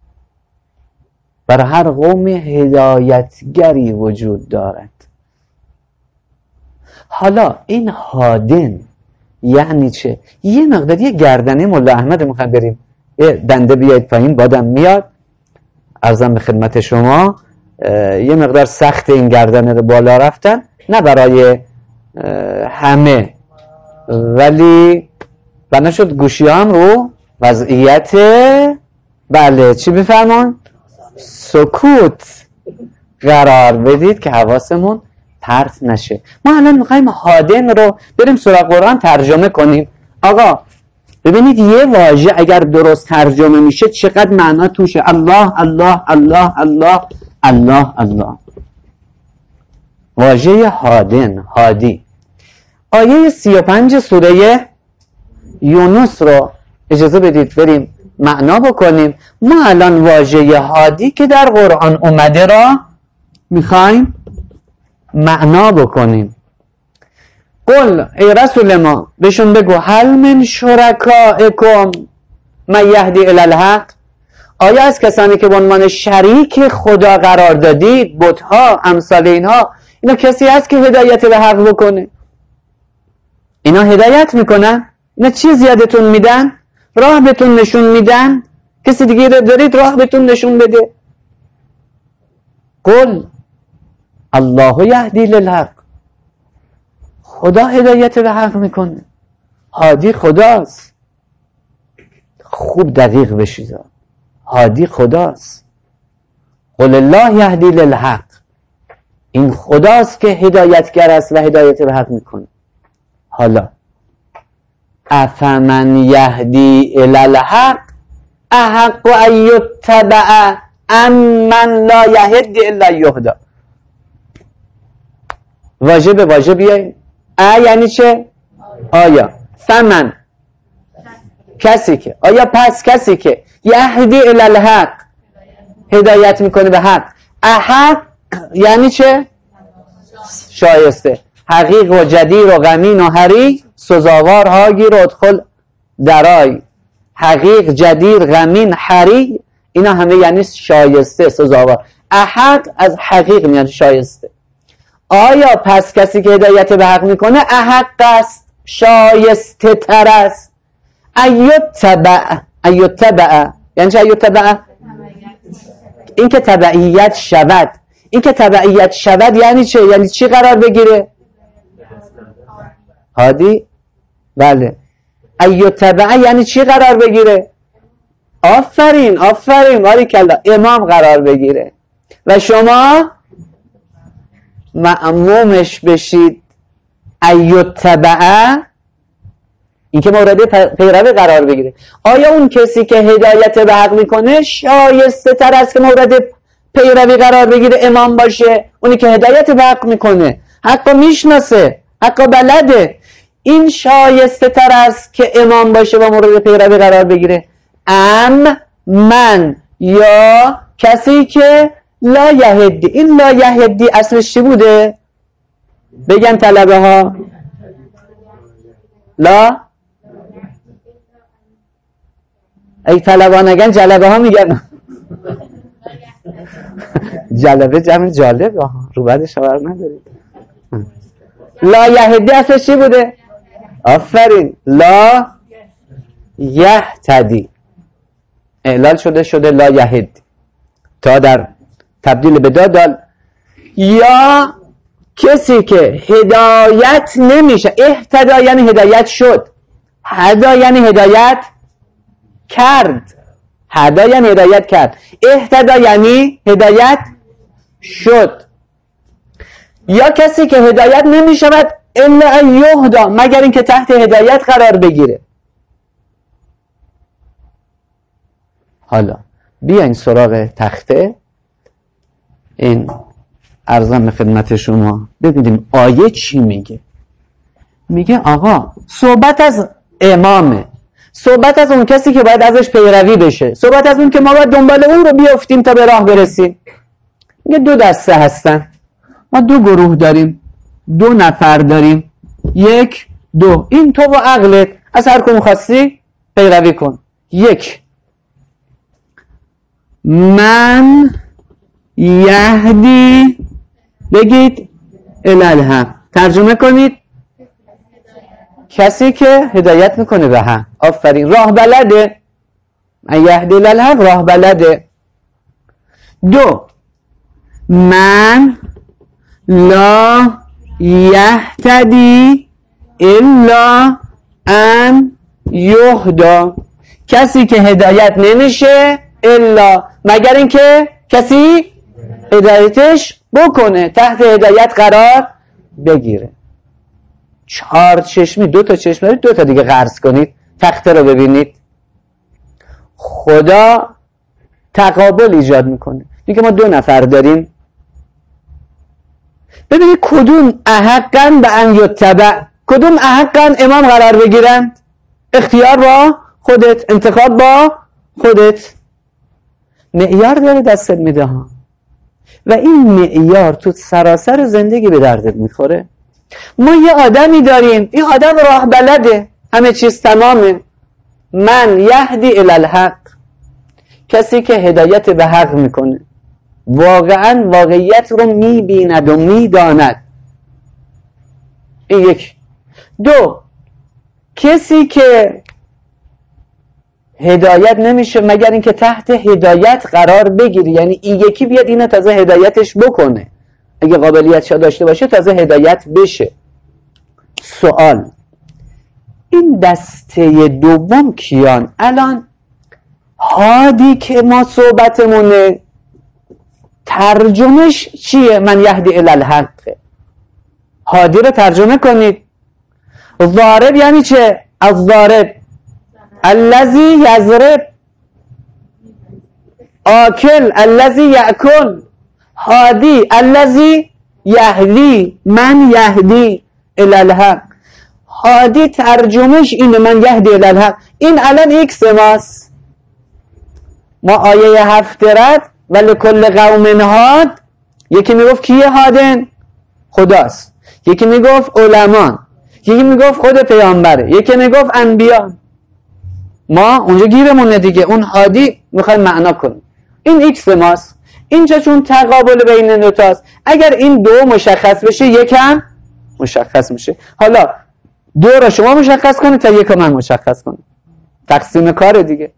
برای هر قوم هدایتگری وجود دارد. حالا این هادن یعنی چه؟ یه مقدار یه گردنه مولا احمد میخواد بریم یه دنده بیاید پایین، بادم میاد. عرضم به خدمت شما یه مقدار سخت این گردنه رو بالا رفتن، نه برای همه، ولی بنا شد گوشی هم رو وضعیت بله چی بفرمان؟ سکوت قرار بدید که حواسمون پرت نشه. ما الان میخواییم هادن رو بریم سراغ قرآن ترجمه کنیم. آقا ببینید یه واژه اگر درست ترجمه میشه چقدر معنا توشه. الله الله الله الله الله الله. واژه هادن، هادی. آیه سی و پنج سوره یونس رو اجازه بدید بریم معنا بکنیم. ما الان واژه هادی که در قرآن اومده را میخوایم معنا بکنیم. قل ای رسول ما بهشون بگو هل من شرکائکم من یهدی الی الحق، آیا از کسانی که به عنوان شریک خدا قرار دادید، بت‌ها امثال اینها، اینا کسی هست که هدایت به حق بکنه؟ اینا هدایت میکنن؟ اینا چی زیادتون میدن؟ راه بهتون نشون میدن؟ کسی دیگه رو دارید راه بهتون نشون بده؟ قل الله یهدی للحق، خدا هدایت به حق میکنه، هادی خداست. خوب دقیق بشید، هادی خداست. قل الله یهدی للحق، این خداست که هدایتگر است و هدایت به حق میکنه. حالا افمن یهدی الی الحق احق ان یتبع ام من لا یهدی الا یهدا. واژه به واژه بیاییم. ا یعنی چه؟ آیا. فمن کسی که، آیا پس کسی که یهدی الی الحق هدایت میکنه به حق. احق یعنی چه؟ شایسته. حقیق و جدیر و غمین و هری سزاوار هاگیر و ادخل درای. حقیق، جدیر، غمین، هری اینا همه یعنی شایسته، سزاوار. احق از حقیق میاد شایسته. آیا پس کسی که هدایت به حق میکنه احق است، شایسته تر است. ایتبع، ایتبع یعنی چه؟ ایتبع این که تبعیت شود. این که تبعیت شود یعنی چه؟ یعنی چی قرار بگیره؟ هادی؟ بله. ایتبع یعنی چی قرار بگیره؟ آفرین آفرین باریکلا، امام قرار بگیره و شما مأمومش بشید. ایتبع این که مورد پیروی قرار بگیره. آیا اون کسی که هدایت به حق میکنه شایسته تر است که مورد پیروی قرار بگیره امام باشه؟ اونی که هدایت به حق میکنه، حق میشناسه، حق بلده، این شایسته تر است که امام باشه و مورد پیروی قرار بگیره. ام من یا کسی که لا یهدی. این لا یهدی اصلش چی بوده؟ بگن طلبه ها. لا ای طلبانگن جلبه ها میگن جلبه جمع جالب ها رو بعدش خبر ندارید. لا یهدی اصلش چی بوده؟ آفرین لا یهتدی اعلال شده شده لا یهدی تا در تبدیل به دا دال. یا کسی که هدایت نمیشه، اهتدا یعنی هدایت شد، هدا یعنی هدایت کرد، هدا یعنی هدایت کرد، اهتدا یعنی هدایت شد. یا کسی که هدایت نمیشود الا ان یهدا مگر اینکه تحت هدایت قرار بگیره. حالا بیاین سراغ تخته این عرضم خدمت شما ببینیم آیه چی میگه. میگه آقا صحبت از امامه، صحبت از اون کسی که باید ازش پیروی بشه، صحبت از اون که ما باید دنبال اون رو بیافتیم تا به راه برسیم. میگه دو دسته هستن، ما دو گروه داریم، دو نفر داریم، یک دو، این تو و عقلت از هر کدوم خواستی پیروی کن. یک من یهدی بگید الالحق، ترجمه کنید کسی که هدایت میکنه به حق. آفرین راه بلده، من یهدی الالحق راه بلده. دو من لا یهتدی الا ان یهدا کسی که هدایت نمیشه الا مگر اینکه کسی هدایتش بکنه، تحت هدایت قرار بگیره. چهار چشمی، دو تا چشم دارید، دو تا دیگه قرض کنید، تخته رو ببینید. خدا تقابل ایجاد میکنه، میگه ما دو نفر داریم، ببینید کدوم احقن به ان یتبع، کدوم احقن امام قرار بگیرن. اختیار با خودت، انتخاب با خودت. معیار داره دستت میده ها، و این معیار تو سراسر زندگی به دردت میخوره. ما یه آدمی داریم، این آدم راه بلده، همه چیز تمامه. من یهدی الالحق کسی که هدایت به حق میکنه، واقعا واقعیت رو میبیند و میداند. این یک. دو کسی که هدایت نمیشه مگر اینکه تحت هدایت قرار بگیری، یعنی این یکی بیاد اینو تازه هدایتش بکنه، اگه قابلیتش داشته باشه تازه هدایت بشه. سوال این دسته دوم کیان؟ الان هادی که ما صحبتمونه ترجمش چیه؟ من یهدی الالحق. هادی رو ترجمه کنید. ضارب یعنی چه؟ الضارب الذی یضرب، آکل الذی یأکل، هادی الذی یهدی، من یهدی الالحق. هادی ترجمش اینه، من یهدی الالحق. این الان ایکس ماست. ما آیه هفت رد ولی کل قوم هاد، یکی میگفت کیه هادن؟ خداست، یکی میگفت علما، یکی میگفت خود پیامبره، یکی میگفت انبیا. ما اونجا گیرمونه دیگه، اون هادی میخوایم معنا کنیم. این ایکس ماست. اینجا چون تقابل بین دوتاست، اگر این دو مشخص بشه یکم مشخص میشه. حالا دو رو شما مشخص کنید تا یک من مشخص کنید، تقسیم کار دیگه.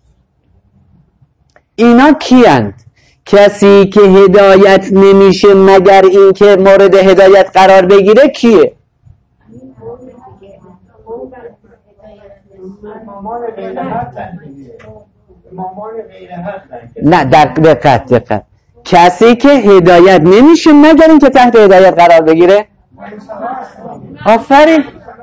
اینا کیند؟ کسی که هدایت نمیشه مگر این که مورد هدایت قرار بگیره کیه؟ نه دقت دقت کسی که هدایت نمیشه مگر این که تحت هدایت قرار بگیره. آفرین.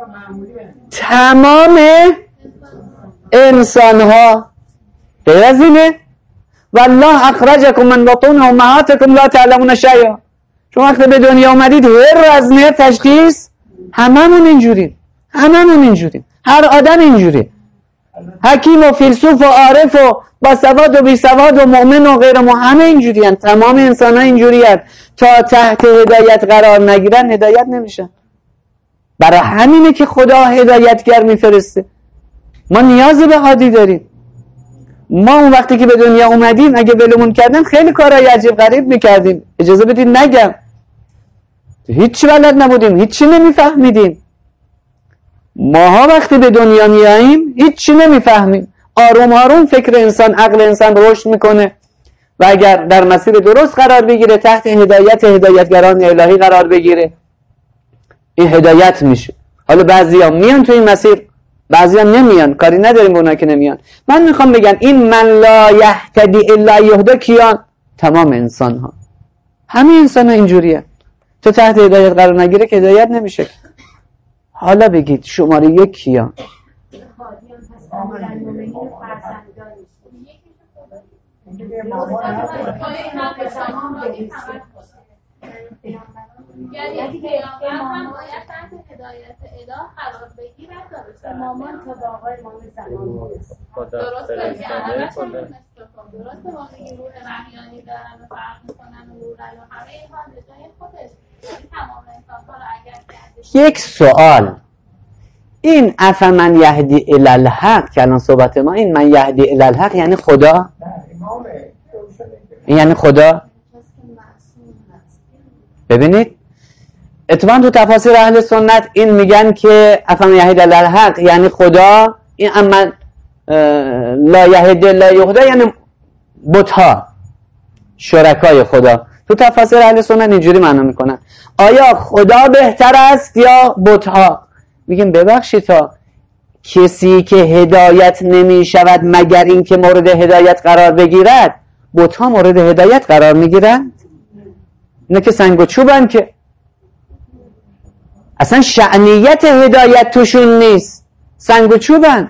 تمام انسان ها غیر از اینه. والله اخرجکم من بطون امهاتکم لا تعلمون شیئا. شما وقتی به دنیا اومدید هر از نه تشخیص، هممون اینجوریم، هممون اینجوریم، هر آدم اینجوری، حکیم و فیلسوف و عارف و با سواد و بی سواد و مؤمن و غیر مؤمن، همه اینجوری هستند. تمام انسان ها اینجوری هستند. تا تحت هدایت قرار نگیرن هدایت نمیشن. برای همینه که خدا هدایتگر میفرسته. ما نیاز به هادی داریم. ما اون وقتی که به دنیا اومدیم اگه ولمون کردن خیلی کارهای عجیب غریب میکردیم. اجازه بدید نگم، هیچی بلد نبودیم، هیچی نمیفهمیدیم. ماها وقتی به دنیا میاییم هیچی نمیفهمیم. آروم آروم فکر انسان، عقل انسان رشد میکنه و اگر در مسیر درست قرار بگیره، تحت هدایت هدایتگران الهی قرار بگیره، این هدایت میشه. حالا بعضیا میان تو این مسیر، بعضیا نمیان، کاری نداریم به اونایی که نمیان. من میخوام بگم این من لا یهتدی الا یهدا کیان؟ تمام انسان ها. همه انسان ها اینجوریه. تو تحت هدایت قرار نگیره که هدایت نمیشه. حالا بگید شماره یک کیان؟ یعنی پیامبر هم باید تحت هدایت اله قرار بگیرد. امامان تا به آقای امام زمان درسته که همش هم درسته واقعی روح رحیانی دارن و فرق میکنن و روح و همه اینها به جای خودش. تمام انسان‌ها رو اگر کرده. یک سوال، این افمن یهدی الی الحق که الان صحبت ما، این من یهدی الی الحق یعنی خدا؟ این یعنی خدا؟ ببینید اتفاقا تو تفاسیر اهل سنت این میگن که افمن یهدی الی الحق یعنی خدا، این اما لا یهدی الا یهدا یعنی بت‌ها، شرکای خدا. تو تفاسیر اهل سنت اینجوری معنا میکنن. آیا خدا بهتر است یا بت‌ها؟ میگیم ببخشید تا کسی که هدایت نمی شود مگر این که مورد هدایت قرار بگیرد، بت‌ها مورد هدایت قرار میگیرند؟ نه که سنگ و چوبن، که اصلا شأنیت هدایت توشون نیست، سنگ و چوبن.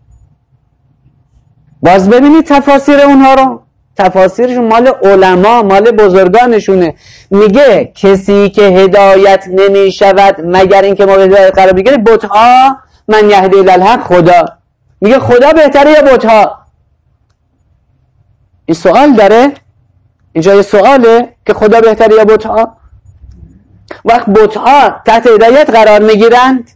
باز ببینید تفاسیر اونها رو، تفاسیرشون مال علما، مال بزرگانشونه. میگه کسی که هدایت نمی شود مگر اینکه مورد هدایت قرار بگیره، بت‌ها من یهدی الی الحق خدا. میگه خدا بهتره یا بت‌ها؟ این سوال داره، اینجا یه سواله که خدا بهتره یا بت‌ها. وقت بت‌ها تحت هدایت قرار میگیرند،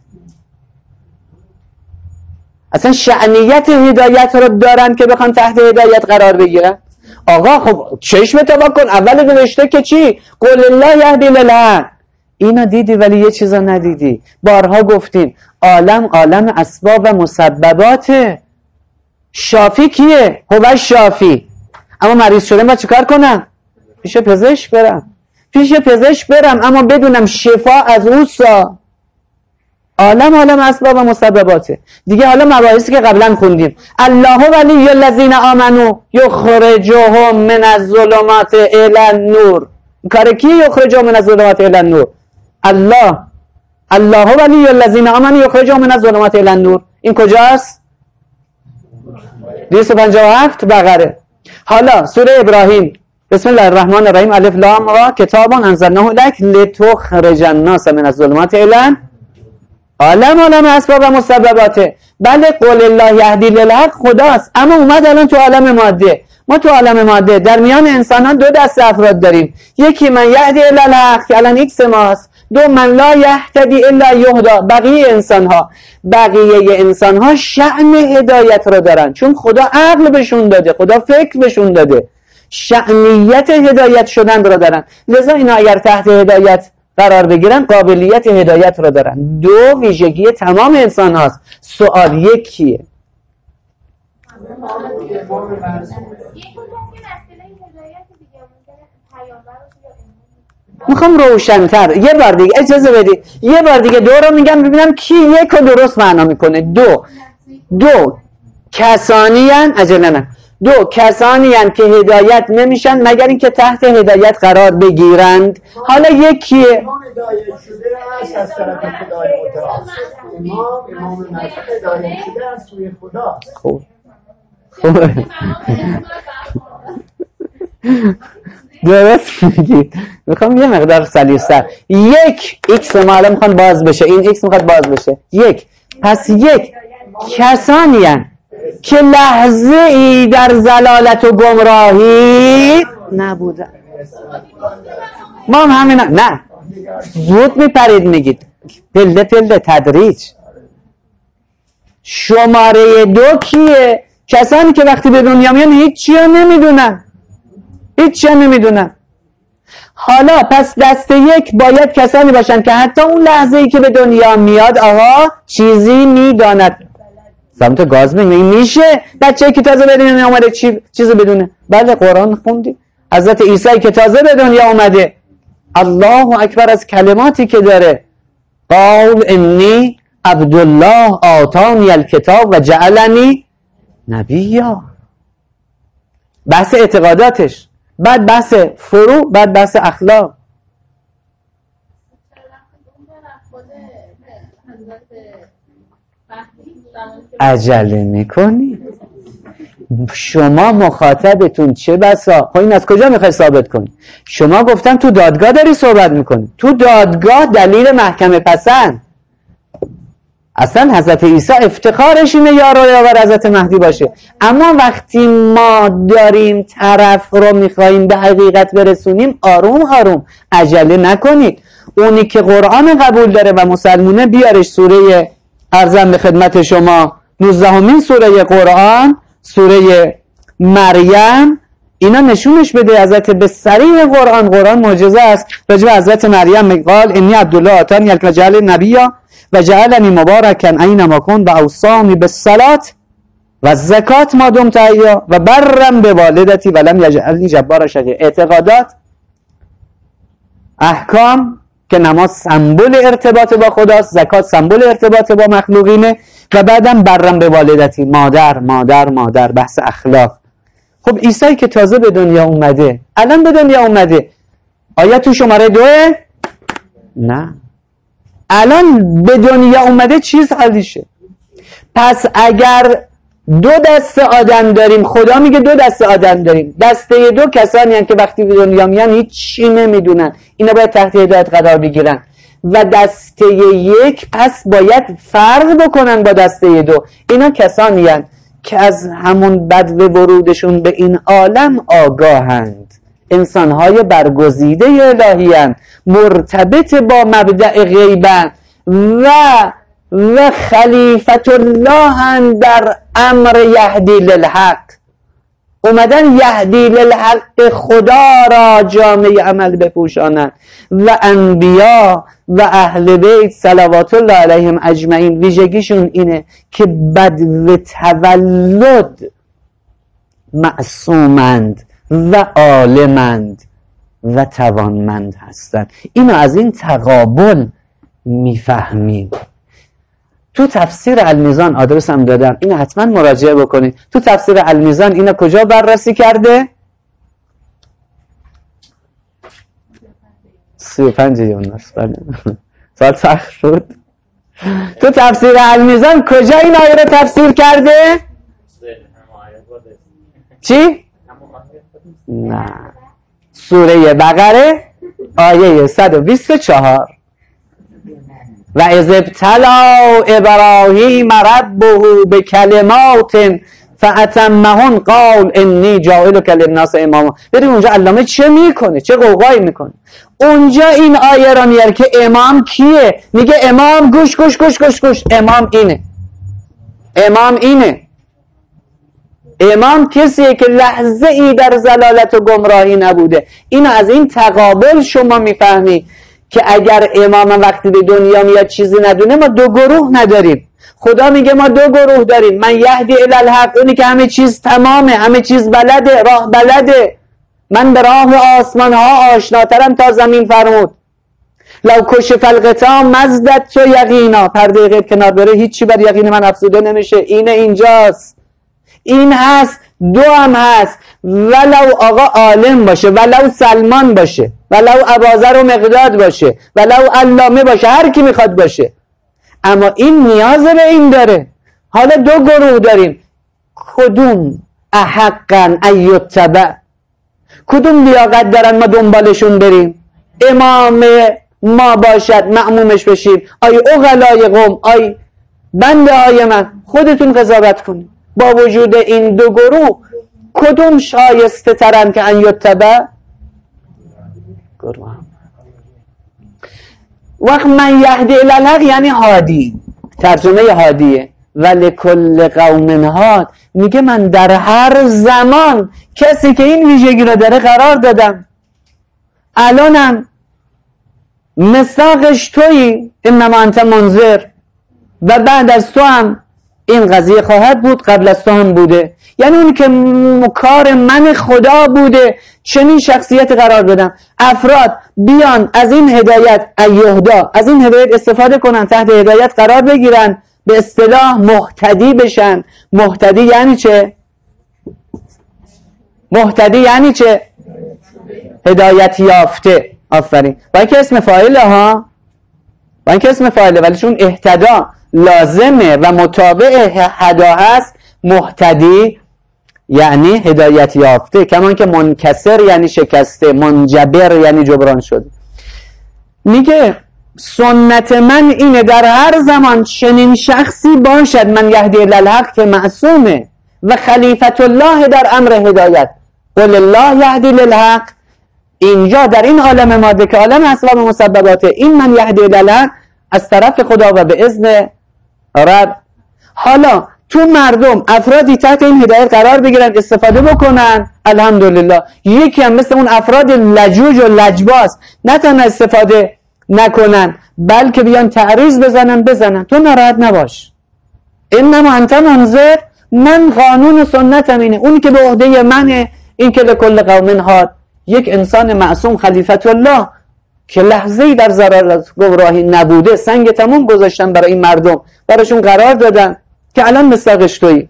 اصلا شأنیت هدایت رو دارن که بخوان تحت هدایت قرار بگیرن. آقا خب چشم تبا کن، اول نوشته که چی؟ قل الله یهدی الی الحق. اینا دیدی ولی یه چیزا ندیدی. بارها گفتیم عالم عالم اسباب و مسبباته. شافی کیه؟ هو شافی. اما مریض شدم با چیکار کنم؟ پیش پزشک برم. پیش پزشک برم اما بدونم شفا از اوسا. عالم عالم اسباب و مسبباته. دیگه حالا مباحثی که قبلا خوندیم، الله ولی الذین آمنو یخرجهم من الظلمات الی النور. کار کی یخرجهم من الظلمات الی النور؟ الله. الله ولی الذین آمنو یخرجهم من الظلمات الی النور. این کجاست؟ دویست و پنجاه و هفت بقره. حالا سوره ابراهیم، بسم الله الرحمن الرحیم، الف لام را کتاب انزلناه الیک لتخرج الناس من الظلمات الی النور. عالم عالم اسباب و مسبباته. بله قول الله یهدی الی الحق خداست، اما اومد الان تو عالم ماده. ما تو عالم ماده در میان انسان ها دو دسته افراد داریم، یکی من یهدی الی الحق که الان ایکس ماست، دو من لا یهتدی الا یهدا. بقیه انسان ها بقیه انسان ها شأن هدایت رو دارن، چون خدا عقل بهشون داده، خدا فکر بهشون داده، شأنیت هدایت شدن رو دارن. لذا اینا اگر تحت هدایت قرار بگیرن قابلیت هدایت رو دارن. دو ویژگی تمام انسان هاست. سوال یکیه. میخوام روشن‌تر یه بار دیگه اجازه بدید، یه بار دیگه دو رو میگم ببینم کی یک رو درست معنا میکنه. دو دو کسانی ان عجله نه دو کسانی ان که هدایت نمیشن مگر اینکه تحت هدایت قرار بگیرند. حالا یکیه امام هدایت شده است از طرف خدای متعال. امام امام معصوم هدایت شده از سوی خدا. خوب خوب درست میگید. میخوام یه مقدار سلیس‌تر. یک ایکس ما الان میخوان باز بشه، این ایکس میخواد باز بشه. یک پس یک کسانی هن که لحظه ای در ضلالت و گمراهی نبودن. ما هم همین نه زود میپرید میگید پله پله تدریج. شماره دو کیه؟ کسانی که وقتی به دنیا میان هیچی ها نمیدونن، هیچی ها نمیدونن. حالا پس دسته یک باید کسانی باشن که حتی اون لحظه ای که به دنیا میاد آقا چیزی میداند. سمت گاز میگه میشه بچه‌ای که تازه به دنیا اومده چی چیزی بدونه؟ بله قرآن خوندیم. حضرت عیسی که تازه به دنیا اومده الله اکبر از کلماتی که داره، قال انی عبدالله آتانی الکتاب و جعلنی نبیا. بحث اعتقاداتش، بعد بحث فرو، بعد بحث اخلاق. عجله میکنی؟ شما مخاطبتون چه بسا؟ خب این از کجا میخوای ثابت کنی؟ شما گفتم تو دادگاه داری صحبت میکنی. تو دادگاه دلیل محکمه پسند. اصلا حضرت عیسی افتخارش اینه یا رویاور حضرت مهدی باشه، اما وقتی ما داریم طرف رو میخواییم به حقیقت برسونیم آروم آروم، عجله نکنید. اونی که قرآن قبول داره و مسلمونه بیارش سوره ارزم به خدمت شما نوزدهمین سوره قرآن، سوره مریم، اینا نشونش بده. حضرت به صریح قرآن، قرآن معجزه است. راجع به حضرت مریم قال انی عبدالله آتانی الکتاب نبیا و جعلنی مبارکا اینما کن و اوصانی بالصلاة و الزکات ما دمت حیا و برم به والدتی و لم یجعلنی جبارا شقیا. اعتقادات، احکام که نماز سمبل ارتباط با خداست، زکات سمبل ارتباط با مخلوقینه، و بعدم برم به والدتی، مادر مادر مادر، بحث اخلاق. خب عیسی که تازه به دنیا اومده، الان به دنیا اومده، آیا تو شماره دوه؟ نه، الان به دنیا اومده چیز حالیشه. پس اگر دو دسته آدم داریم، خدا میگه دو دسته آدم داریم. دسته دو کسانی هستند که وقتی به دنیا میان هیچ چی نمیدونن، اینا باید تحت هدایت قرار بگیرن. و دسته یک پس باید فرق بکنن با دسته دو. اینا کسانی هستند که از همون بدو ورودشون به این عالم آگاهند، انسانهای برگزیده الهی هستند، مرتبط با مبدأ غیبند و و خلیفت الله در امر یهدی للحق، اومدن یهدی للحق خدا را جامعه عمل بپوشانند. و انبیا و اهل بیت صلوات الله علیهم اجمعین ویژگیشون اینه که بدو تولد معصومند و عالمند و توانمند هستند. اینو از این تقابل میفهمیم. تو تفسیر المیزان آدرس هم دادم، اینو حتما مراجعه بکنید. تو تفسیر المیزان اینو کجا بررسی کرده؟ سی و پنج یونس. سال سخت شد. تو تفسیر المیزان کجا این آیه رو تفسیر کرده؟ چی؟ نه، سوره بقره آیه صد و بیست و چهار. و اذ ابتلی ابراهیم ربه بکلمات فاتمهن قال انی جاعلک للناس اماما. بریم اونجا علامه چه میکنه، چه قوقایی میکنه. اونجا این آیه را میاره که امام کیه. میگه امام گوش گوش گوش گوش گوش امام اینه، امام اینه. امام کسیه که لحظه ای در ضلالت و گمراهی نبوده. اینو از این تقابل شما میفهمی که اگر امام وقتی به دنیا میاد چیزی ندونه، ما دو گروه نداریم. خدا میگه ما دو گروه داریم، من یهدی الی الحق، اونی که همه چیز تمامه، همه چیز بلده، راه بلده. من به راه آسمان ها آشناترم تا زمین فرمود. لو کشف الغطا مزدت تو یقینا، پرده غیب کنار بره هیچی بر یقین من افزوده نمیشه. اینه، اینجاست، این هست. دو هم هست، ولو آقا عالم باشه، ولو سلمان باشه، ولو اباذر و مقداد باشه، ولو علامه باشه، هر کی میخواد باشه، اما این نیاز به این داره. حالا دو گروه داریم، کدوم احقا ایتبع، کدوم لیاقت دارن ما دنبالشون بریم؟ امام ما باشد مأمومش بشیم؟ آی اغلای قوم، آی بنده های من، خودتون قضاوت کنید. با وجود این دو گروه کدوم شایسته ترن که ان یتبع؟ گروه هم. وقت من یهدی الی الحق یعنی هادی، ترجمه هادیه. ولکل قوم هاد، میگه من در هر زمان کسی که این ویژگی رو داره قرار دادم. الانم مصداقش تویی، انما انت منذر، و بعد از تو هم این قضیه خواهد بود، قبل از تو هم بوده. یعنی اون که کار من خدا بوده چنین شخصیت قرار بدم. افراد بیان از این هدایت ایهدا، از این هدایت استفاده کنن، تحت هدایت قرار بگیرن، به اصطلاح محتدی بشن. محتدی یعنی چه؟ محتدی یعنی چه؟ هدایت یافته. آفرین. با اینکه اسم فاعله ها، با اینکه اسم فاعله، ولی چون اهتدا لازمه و متابع هدا هست، محتدی یعنی هدایت یافته. کمان که منکسر یعنی شکسته، منجبر یعنی جبران شده. میگه سنت من اینه در هر زمان چنین شخصی باشد، من یهدی الی الحق که معصومه، و خلیفت الله در امر هدایت. قل الله یهدی للحق، اینجا در این عالم ماده که عالم اسباب مسبباته، این من یهدی الی الحق از طرف خدا و به اذن رب. حالا تو مردم افرادی تحت این هدایت قرار بگیرن، استفاده بکنن، الحمدلله. یکی هم مثل اون افراد لجوج و لجباز نه تنها استفاده نکنن بلکه بیان تعریض بزنن بزنن تو ناراحت نباش. انما انت منذر، من قانون و سنتم اینه، اونی که به عهده منه. این که لکل قوم هاد، یک انسان معصوم خلیفت الله که لحظه‌ای در ضرر گمراهی نبوده، سنگ تموم گذاشتن برای این مردم، براشون قرار دادن که الان مصداقش تویی.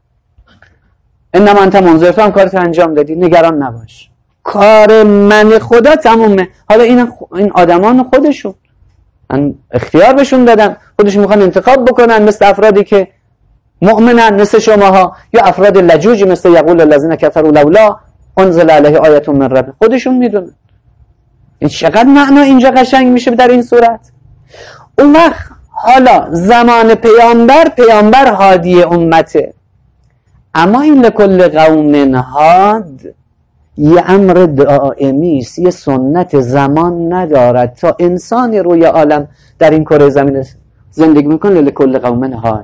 انما انت منذر، تو هم کارت انجام دادی، نگران نباش، کار من خدا تمومه. حالا این این آدمان خودشون من اختیار بهشون دادم، خودشون میخوان انتخاب بکنن، مثل افرادی که مؤمنن مثل شماها، یا افراد لجوجی مثل یقول الذین کفروا لولا انزل علیه آیه من رب، خودشون میدونن. این چقدر معنا اینجا قشنگ میشه در این صورت. اون وقت حالا زمان پیامبر، پیامبر هادی امته، اما این لکل قوم هاد یه امر دائمی است، یه سنت زمان ندارد. تا انسانی روی عالم در این کره زمین زندگی میکنه لکل قوم هاد.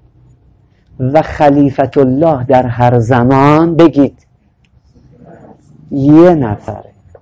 و خلیفت الله در هر زمان بگید یه نفره،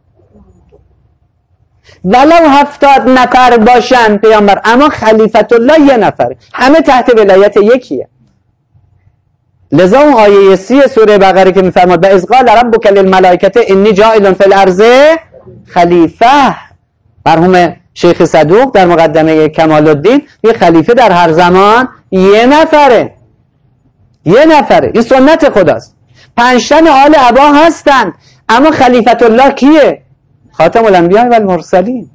ولو هفتاد نفر باشن پیامبر، اما خلیفت الله یه نفره، همه تحت ولایت یکیه. لذا اون آیه سی سوره بقره که میفرماد و اذ قال ربک للملائکه انی جاعل فی الارض خلیفه، مرحوم شیخ صدوق در مقدمه کمال الدین، یه خلیفه در هر زمان یه نفره، یه نفره. این سنت خداست. پنج تن آل عبا هستن، اما خلیفت الله کیه؟ خاتم الانبیاء و المرسلین.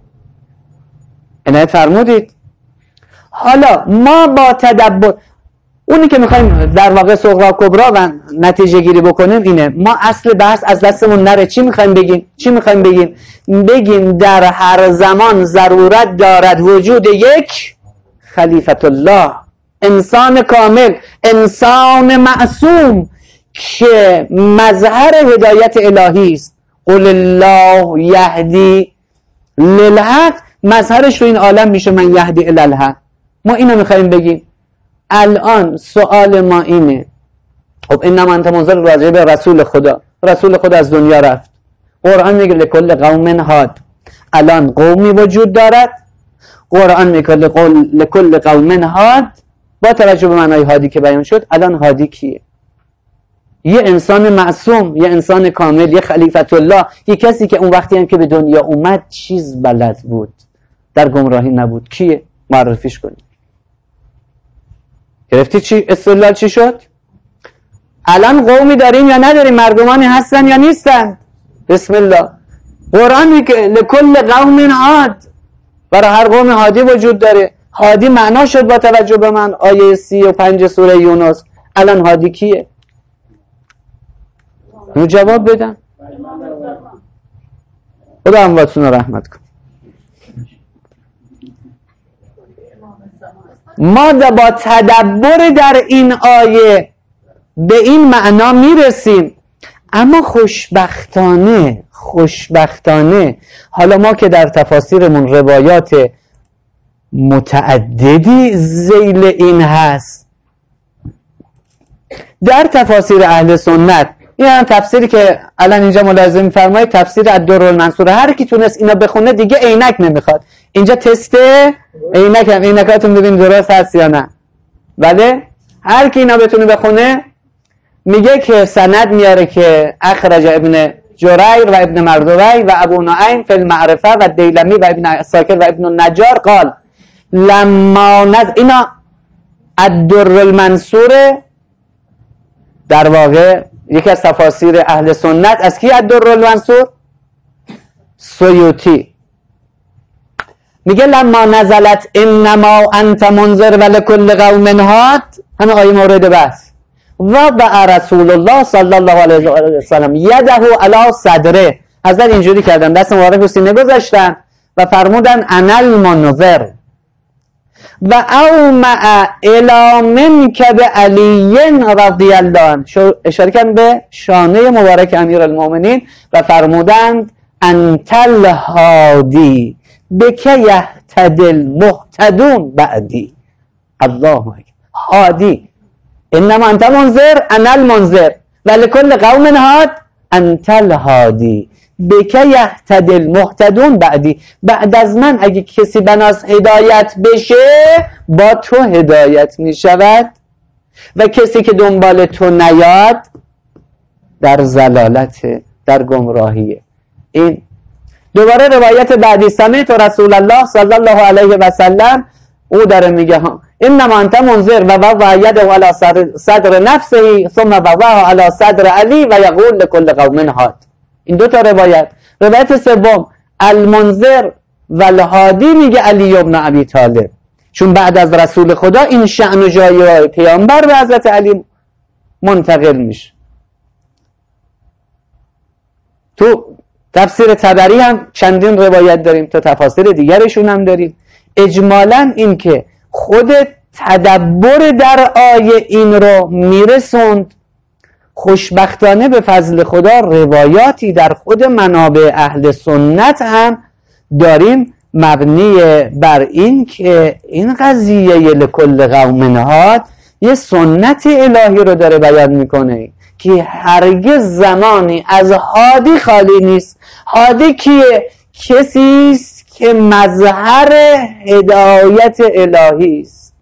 عنایت فرمودید. حالا ما با تدبر، اونی که میخوایم در واقع صغرا کبرا و نتیجه گیری بکنیم اینه، ما اصل بحث از دستمون نره. چی میخوایم بگیم؟ چی میخوایم بگیم؟ بگیم در هر زمان ضرورت دارد وجود یک خلیفت الله، انسان کامل، انسان معصوم که مظهر هدایت الهی است. قل الله یهدی للحق، مظهرش رو این عالم میشه من یهدی الی الحق. ما اینو میخوایم بگیم. الان سوال ما اینه، خب انما انت منذر راجع به رسول خدا، رسول خدا از دنیا رفت، قرآن میگه لکل قوم هاد، الان قومی وجود دارد، قرآن میگه لکل قوم هاد، با توجه به معنای هادی که بیان شد، الان هادی کیه؟ یه انسان معصوم، یه انسان کامل، یه خلیفت الله، یه کسی که اون وقتی هم که به دنیا اومد چیز بلد بود، در گمراهی نبود. کیه؟ معرفیش کنید. گرفتی چی؟ استدلال چی شد؟ الان قومی داریم یا نداریم؟ مردمانی هستن یا نیستن؟ بسم الله. قرآن میگه لکل قوم هاد، برای هر قوم هادی وجود داره. هادی معنا شد با توجه به من آیه سی و پنج سوره یونس. الان هادی کیه؟ نو جواب بدن. خدا امواتون رو رحمت کن. ما با تدبر در این آیه به این معنا میرسیم، اما خوشبختانه خوشبختانه حالا ما که در تفاسیرمون روایات متعددی ذیل این هست، در تفاسیر اهل سنت، این هم تفسیری که الان اینجا ملاحظه می‌فرمایید، تفسیر الدرالمنصور، هر کی تونست اینا بخونه دیگه عینک نمیخواد. اینجا تست عینک هم، عینکاتون ببین درست هست یا نه. بله هر کی اینا بتونه بخونه میگه که سند میاره که اخرج ابن جریر و ابن مردوی و ابو نعیم فی المعرفه و دیلمی و ابن ساکر و ابن النجار قال لما نز اینا الدرالمنصور در واقع یکی از تفاسیر اهل سنت. از کی الدرالمنصور؟ سیوطی میگه لما نزلت انما انت منذر ولکل قوم هاد، همه آیه مورد بحث، و بع رسول الله صلی الله علیه و سلم یده علی صدره، حضرت اینجوری کردن دست مبارک رو سینه گذاشتن و فرمودن انا المنذر و او مع الی منک بعلی رضی الله عنه، اشاره کردن به شانه مبارک امیرالمومنین و فرمودند انت الهادی بک یهتدی المهتدون بعدی. الله اکبر. هادی انما انت منذر انا المنذر ولکل قوم هاد انت الهادی بک یهتدی المهتدون بعدی. بعد از من اگه کسی بناس هدایت بشه با تو هدایت می شود و کسی که دنبال تو نیاد در ضلالت، در گمراهیه. این دوباره روایت بعدی، سمعت رسول الله صلی الله علیه و سلم، او داره میگه انما انت منذر و وضع یده علی صدر نفسه ثم وضعها علی صدر علی و یقول لكل قوم هاد. این دو تا روایت. روایت سوم المنذر و الهادی میگه علی ابن ابی طالب، چون بعد از رسول خدا این شأن و جایگاه پیامبر به حضرت علی منتقل میشه. تو تفسیر طبری هم چندین روایت داریم، تو تفاسیر دیگرشون هم داریم. اجمالاً این که خود تدبر در آیه این رو میرسوند. خوشبختانه به فضل خدا روایاتی در خود منابع اهل سنت هم داریم مبنی بر این که این قضیه لکل قوم هاد یه سنت الهی رو داره بیان میکنه که هرگز زمانی از هادی خالی نیست. هادی کیه؟ کسی است که مظهر هدایت الهی است.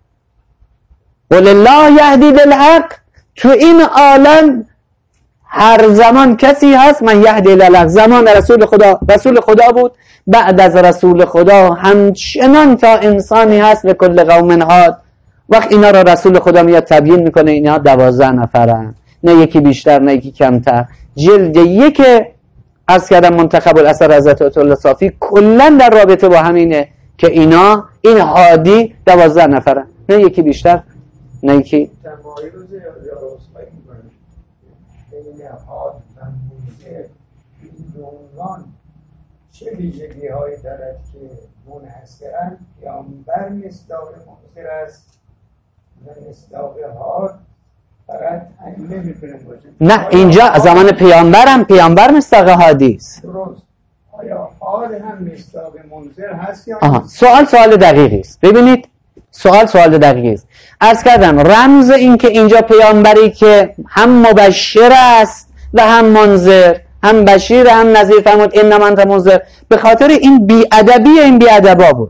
قل الله یهدی بالحق. تو این عالم هر زمان کسی هست من یهدی الحق. زمان رسول خدا رسول خدا بود، بعد از رسول خدا همچنان تا انسانی هست به کل قوم هاد. وقت اینا را رسول خدا میاد تبیین میکنه اینا دوازده نفرن، نه یکی بیشتر نه یکی کمتر. جلد یک از کردم منتخب الاثر حضرت آیت الله صافی کلا در رابطه با همینه که اینا این هادی دوازده نفرن، نه یکی بیشتر نه یکی. تمایل رو زیاد رسوایی میکنه بین هاد و منذر. این عنوان چه ویژگی هایی دارد که منحصرا پیامبر مصداق منذر است و مصداق هاد فقط ائمه میتونه باشه؟ نه، اینجا زمان پیامبرم پیامبر مصداق هادی است. درست. آیا هاد هم مصداق منذر هست یا آها، سوال سوال دقیقی است. ببینید سوال سوال دقیقی است. عرض کردم رمز این که اینجا پیامبری که هم مبشر است و هم منذر، هم بشیر هم نذیر، فرمود انما انت منذر، به خاطر این بی‌ادبی این بی‌ادبا بود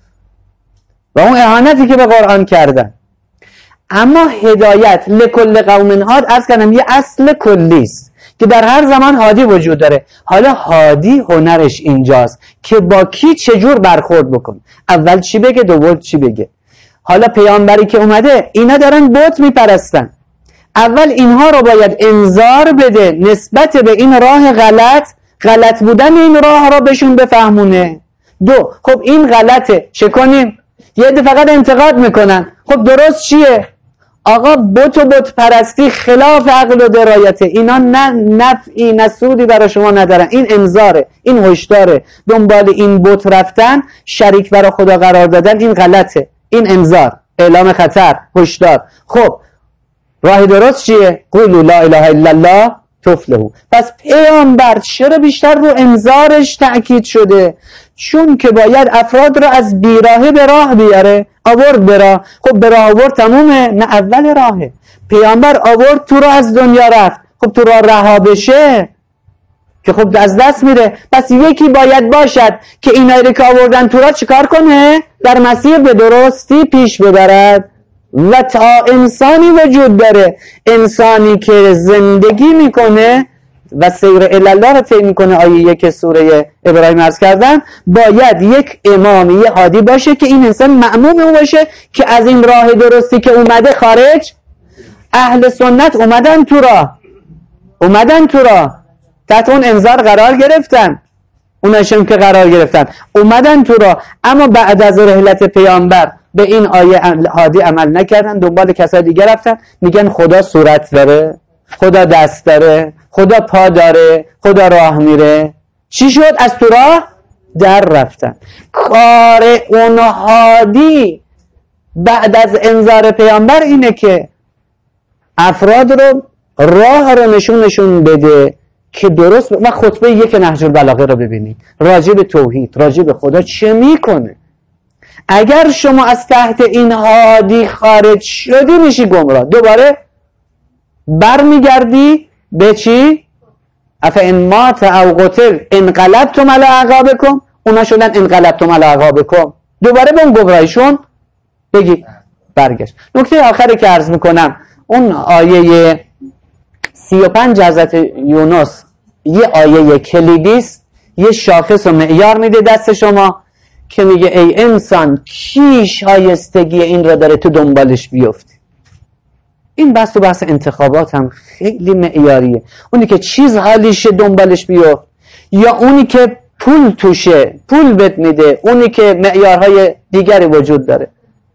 و اون اهانتی که به قرآن کردن. اما هدایت لکل قوم هاد عرض کردم یه اصل کلی است که در هر زمان هادی وجود داره. حالا هادی هنرش اینجاست که با کی چجور برخورد بکن، اول چی بگه دوم چی بگه. حالا پیامبری که اومده اینا دارن بت میپرستن، اول اینها رو باید انذار بده نسبت به این راه غلط، غلط بودن این راه را بهشون بفهمونه. دو، خب این غلطه چه کنیم؟ یه عده فقط انتقاد میکنن، خب درست چیه؟ آقا بت و بت پرستی خلاف عقل و درایته، اینا نه نفعی نه سودی برای شما ندارن. این انذاره، این هشداره. دنبال این بت رفتن، شریک برای خدا قرار دادن، این غلطه، این انذار، اعلام خطر، هشدار. خب راه درست چیه؟ قولوا لا اله الا الله تفلحون. پس پیامبر چرا بیشتر رو انذارش تأکید شده؟ چون که باید افراد رو از بیراهه به راه بیاره. آورد به راه، خب به راه آورد تمومه؟ نه، اول راهه. پیامبر آورد تو راه، از دنیا رفت، خب تو راه رها بشه که خب از دست میره. پس یکی باید باشد که اینایی رو که آوردن تو راه چیکار کنه؟ در مسیر به درستی پیش ببرد. و تا انسانی وجود داره، انسانی که زندگی میکنه و سیر الله رو طی میکنه، آیه یک سوره ابراهیم عرض کردن، باید یک امام، یه هادی باشه که این انسان مأموم اون باشه که از این راه درستی که اومده خارج. اهل سنت اومدن تو راه، اومدن تو راه تحت اون انذار قرار گرفتن، اوناشم که قرار گرفتن اومدن تو راه، اما بعد از رحلت پیامبر به این آیه هادی عمل نکردن، دنبال کسای دیگه رفتن. میگن خدا صورت داره، خدا دست داره، خدا پا داره، خدا راه میره. چی شد؟ از تو راه در رفتن. کار اون هادی بعد از انذار پیامبر اینه که افراد رو راه رو نشون نشون بده که درست. و خطبه یک نهج البلاغه رو ببینید، راجع به توحید، راجع به خدا چه میکنه. اگر شما از تحت این هادی خارج شدی میشی گمراه، دوباره برمیگردی به چی؟ افئن مات او قتل انقلبتم علی اعقابکم، اونا شدن انقلبتم علی اعقابکم، دوباره به اون گمراهیشون بگی برگشت. نکته آخری که عرض میکنم، اون آیه سی و پنج حضرت یونس یه آیه کلیدیست، یه شاخص و معیار میده دست شما که میگه ای انسان کی شایستگی این را داره تو دنبالش بیفتی. این بحث و بحث انتخابات هم خیلی معیاریه. اونی که چیز حالیشه دنبالش بیفت، یا اونی که پول توشه، پول بهت میده، اونی که معیارهای دیگری وجود داره.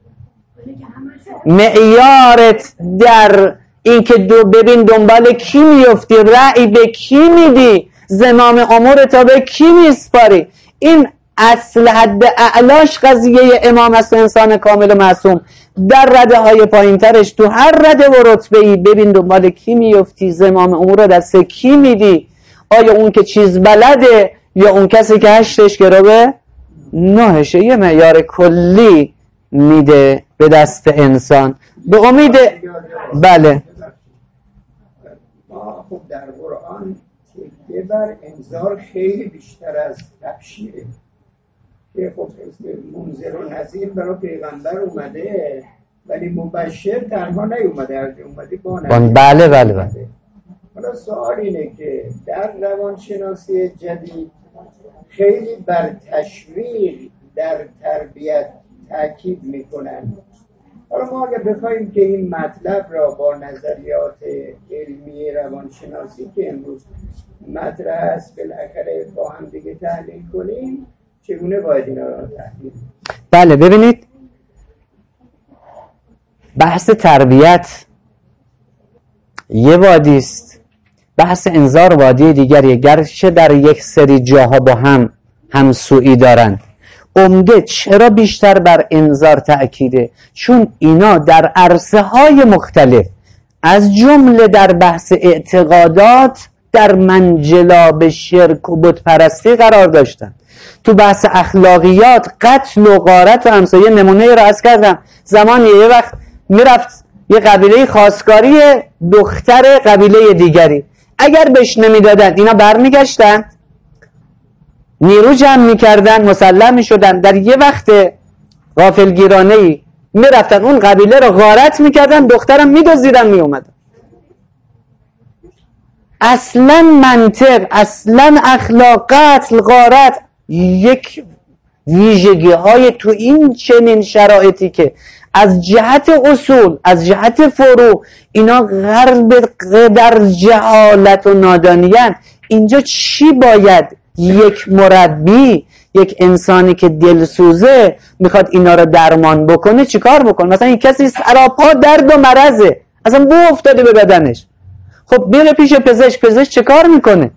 معیارت در این که دو ببین دنبال کی میفتی، رأی به کی میدی، زمام امور تا به کی میسپاری. این اصل حد اعلاش قضیه امام است، انسان کامل معصوم. در رده های پایین ترش تو هر رده و رتبه ای ببین دنبال کی میفتی، زمام امور رو دست کی میدی. آیا اون که چیز بلده یا اون کسی که هشتش گروه نهشه؟ یه معیار کلی میده به دست انسان به امید. بله ما خب در قرآن تکیه بر انذار خیلی بیشتر از تبشیره که خب منذر و نذیر برای پیغمبر اومده، ولی مبشر تنها نیومده، هرچه اومده با نذیر. بله بله بله. حالا سوال اینه که در روانشناسی جدید خیلی بر تشویق در تربیت تاکید میکنن. حالا ما اگر بخوایم که این مطلب را با نظریات علمی روانشناسی که امروز مطرح است بالاخره با هم دیگه تحلیل کنیم، چگونه باید اینا را تحلیل؟ بله ببینید، بحث تربیت یه وادی است، بحث انذار وادی دیگریه، گرچه در یک سری جاها با هم همسویی دارند. عمده چرا بیشتر بر انذار تأکیده؟ چون اینا در عرصه های مختلف، از جمله در بحث اعتقادات، در منجلاب شرک و بت پرستی قرار داشتن. تو بحث اخلاقیات، قتل و غارت و همسایه نمونه را عرض کردم. زمانی یه وقت میرفت یه قبیله خواستگاری دختر قبیله دیگری، اگر بهش نمیدادن اینا برمیگشتن، نیرو جمع میکردن، مسلح میشدن، در یه وقت غافلگیرانه‌ای میرفتن اون قبیله رو غارت میکردن، دخترم میدزدیدن میومدن. اصلا منطق، اصلا اخلاق، قتل، غارت یک ویژگی های تو این چنین شرایطی که از جهت اصول، از جهت فروع اینا غرب در جهالت و نادانیان. اینجا چی باید یک مربی، یک انسانی که دلسوزه میخواد اینا رو درمان بکنه چیکار بکنه؟ مثلا این کسی سراپا درد و مرضه، اصلا بو افتاده به بدنش، خب میره پیش پزشک، پزشک چه کار میکنه؟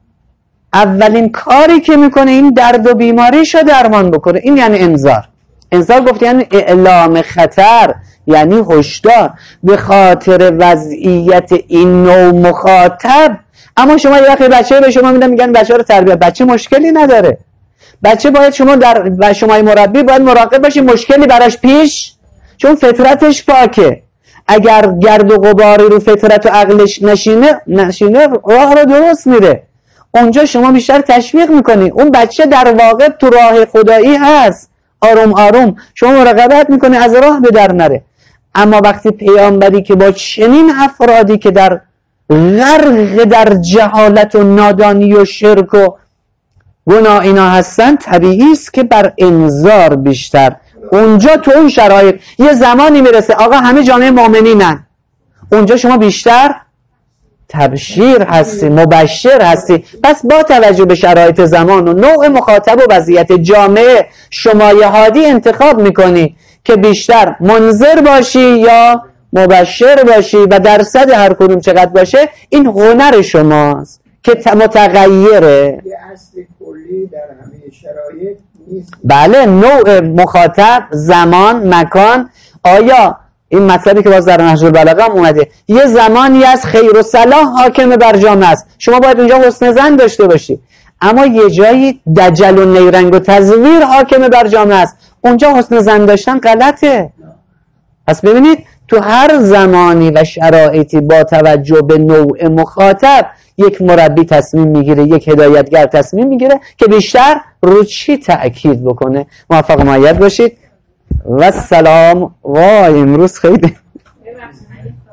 اولین کاری که میکنه این درد و بیماریشو درمان بکنه. این یعنی انذار. انذار گفت یعنی اعلام خطر، یعنی هشدار به خاطر وضعیت این نوع مخاطب. اما شما یه وقتی بچه به شما میدن میگن بچه رو تربیت، بچه مشکلی نداره. بچه باید شما در و شما مربی باید مراقب باشید مشکلی براش پیش، چون فطرتش پاکه. اگر گرد و غباری رو فطرت و عقلش نشینه نشینه راه رو درست میره. اونجا شما بیشتر تشویق میکنی. اون بچه در واقع تو راه خدایی هست، آروم آروم شما مراقبت میکنی از راه به در نره. اما وقتی پیامبری که با چنین افرادی که در غرق در جهالت و نادانی و شرک و گناه اینا هستن، طبیعی است که بر انذار بیشتر. اونجا تو اون شرایط یه زمانی میرسه آقا همه جامعه مؤمنینن، اونجا شما بیشتر تبشیر هستی، مبشر هستی. پس با توجه به شرایط زمان و نوع مخاطب و وضعیت جامعه شما یه هادی انتخاب میکنی که بیشتر منذر باشی یا مبشر باشی و درصد هر کدوم چقدر باشه این هنر شماست که متغیره. یه اصل کلی در همه شرایط نیست. بله، نوع مخاطب، زمان، مکان. آیا این مطلبی که باز در نهج البلاغه هم اومده یه زمانی از خیر و صلاح حاکم بر جامعه است، شما باید اونجا حسن ظن داشته باشی. اما یه جایی دجل و نیرنگ و تزویر حاکم بر جامعه است، اونجا حسن ظن داشتن غلطه. پس ببینید تو هر زمانی و شرایطی با توجه به نوع مخاطب یک مربی تصمیم میگیره، یک هدایتگر تصمیم میگیره که بیشتر رو چی تأکید بکنه. موفق و مؤید باشید و سلام. وای امروز خیلی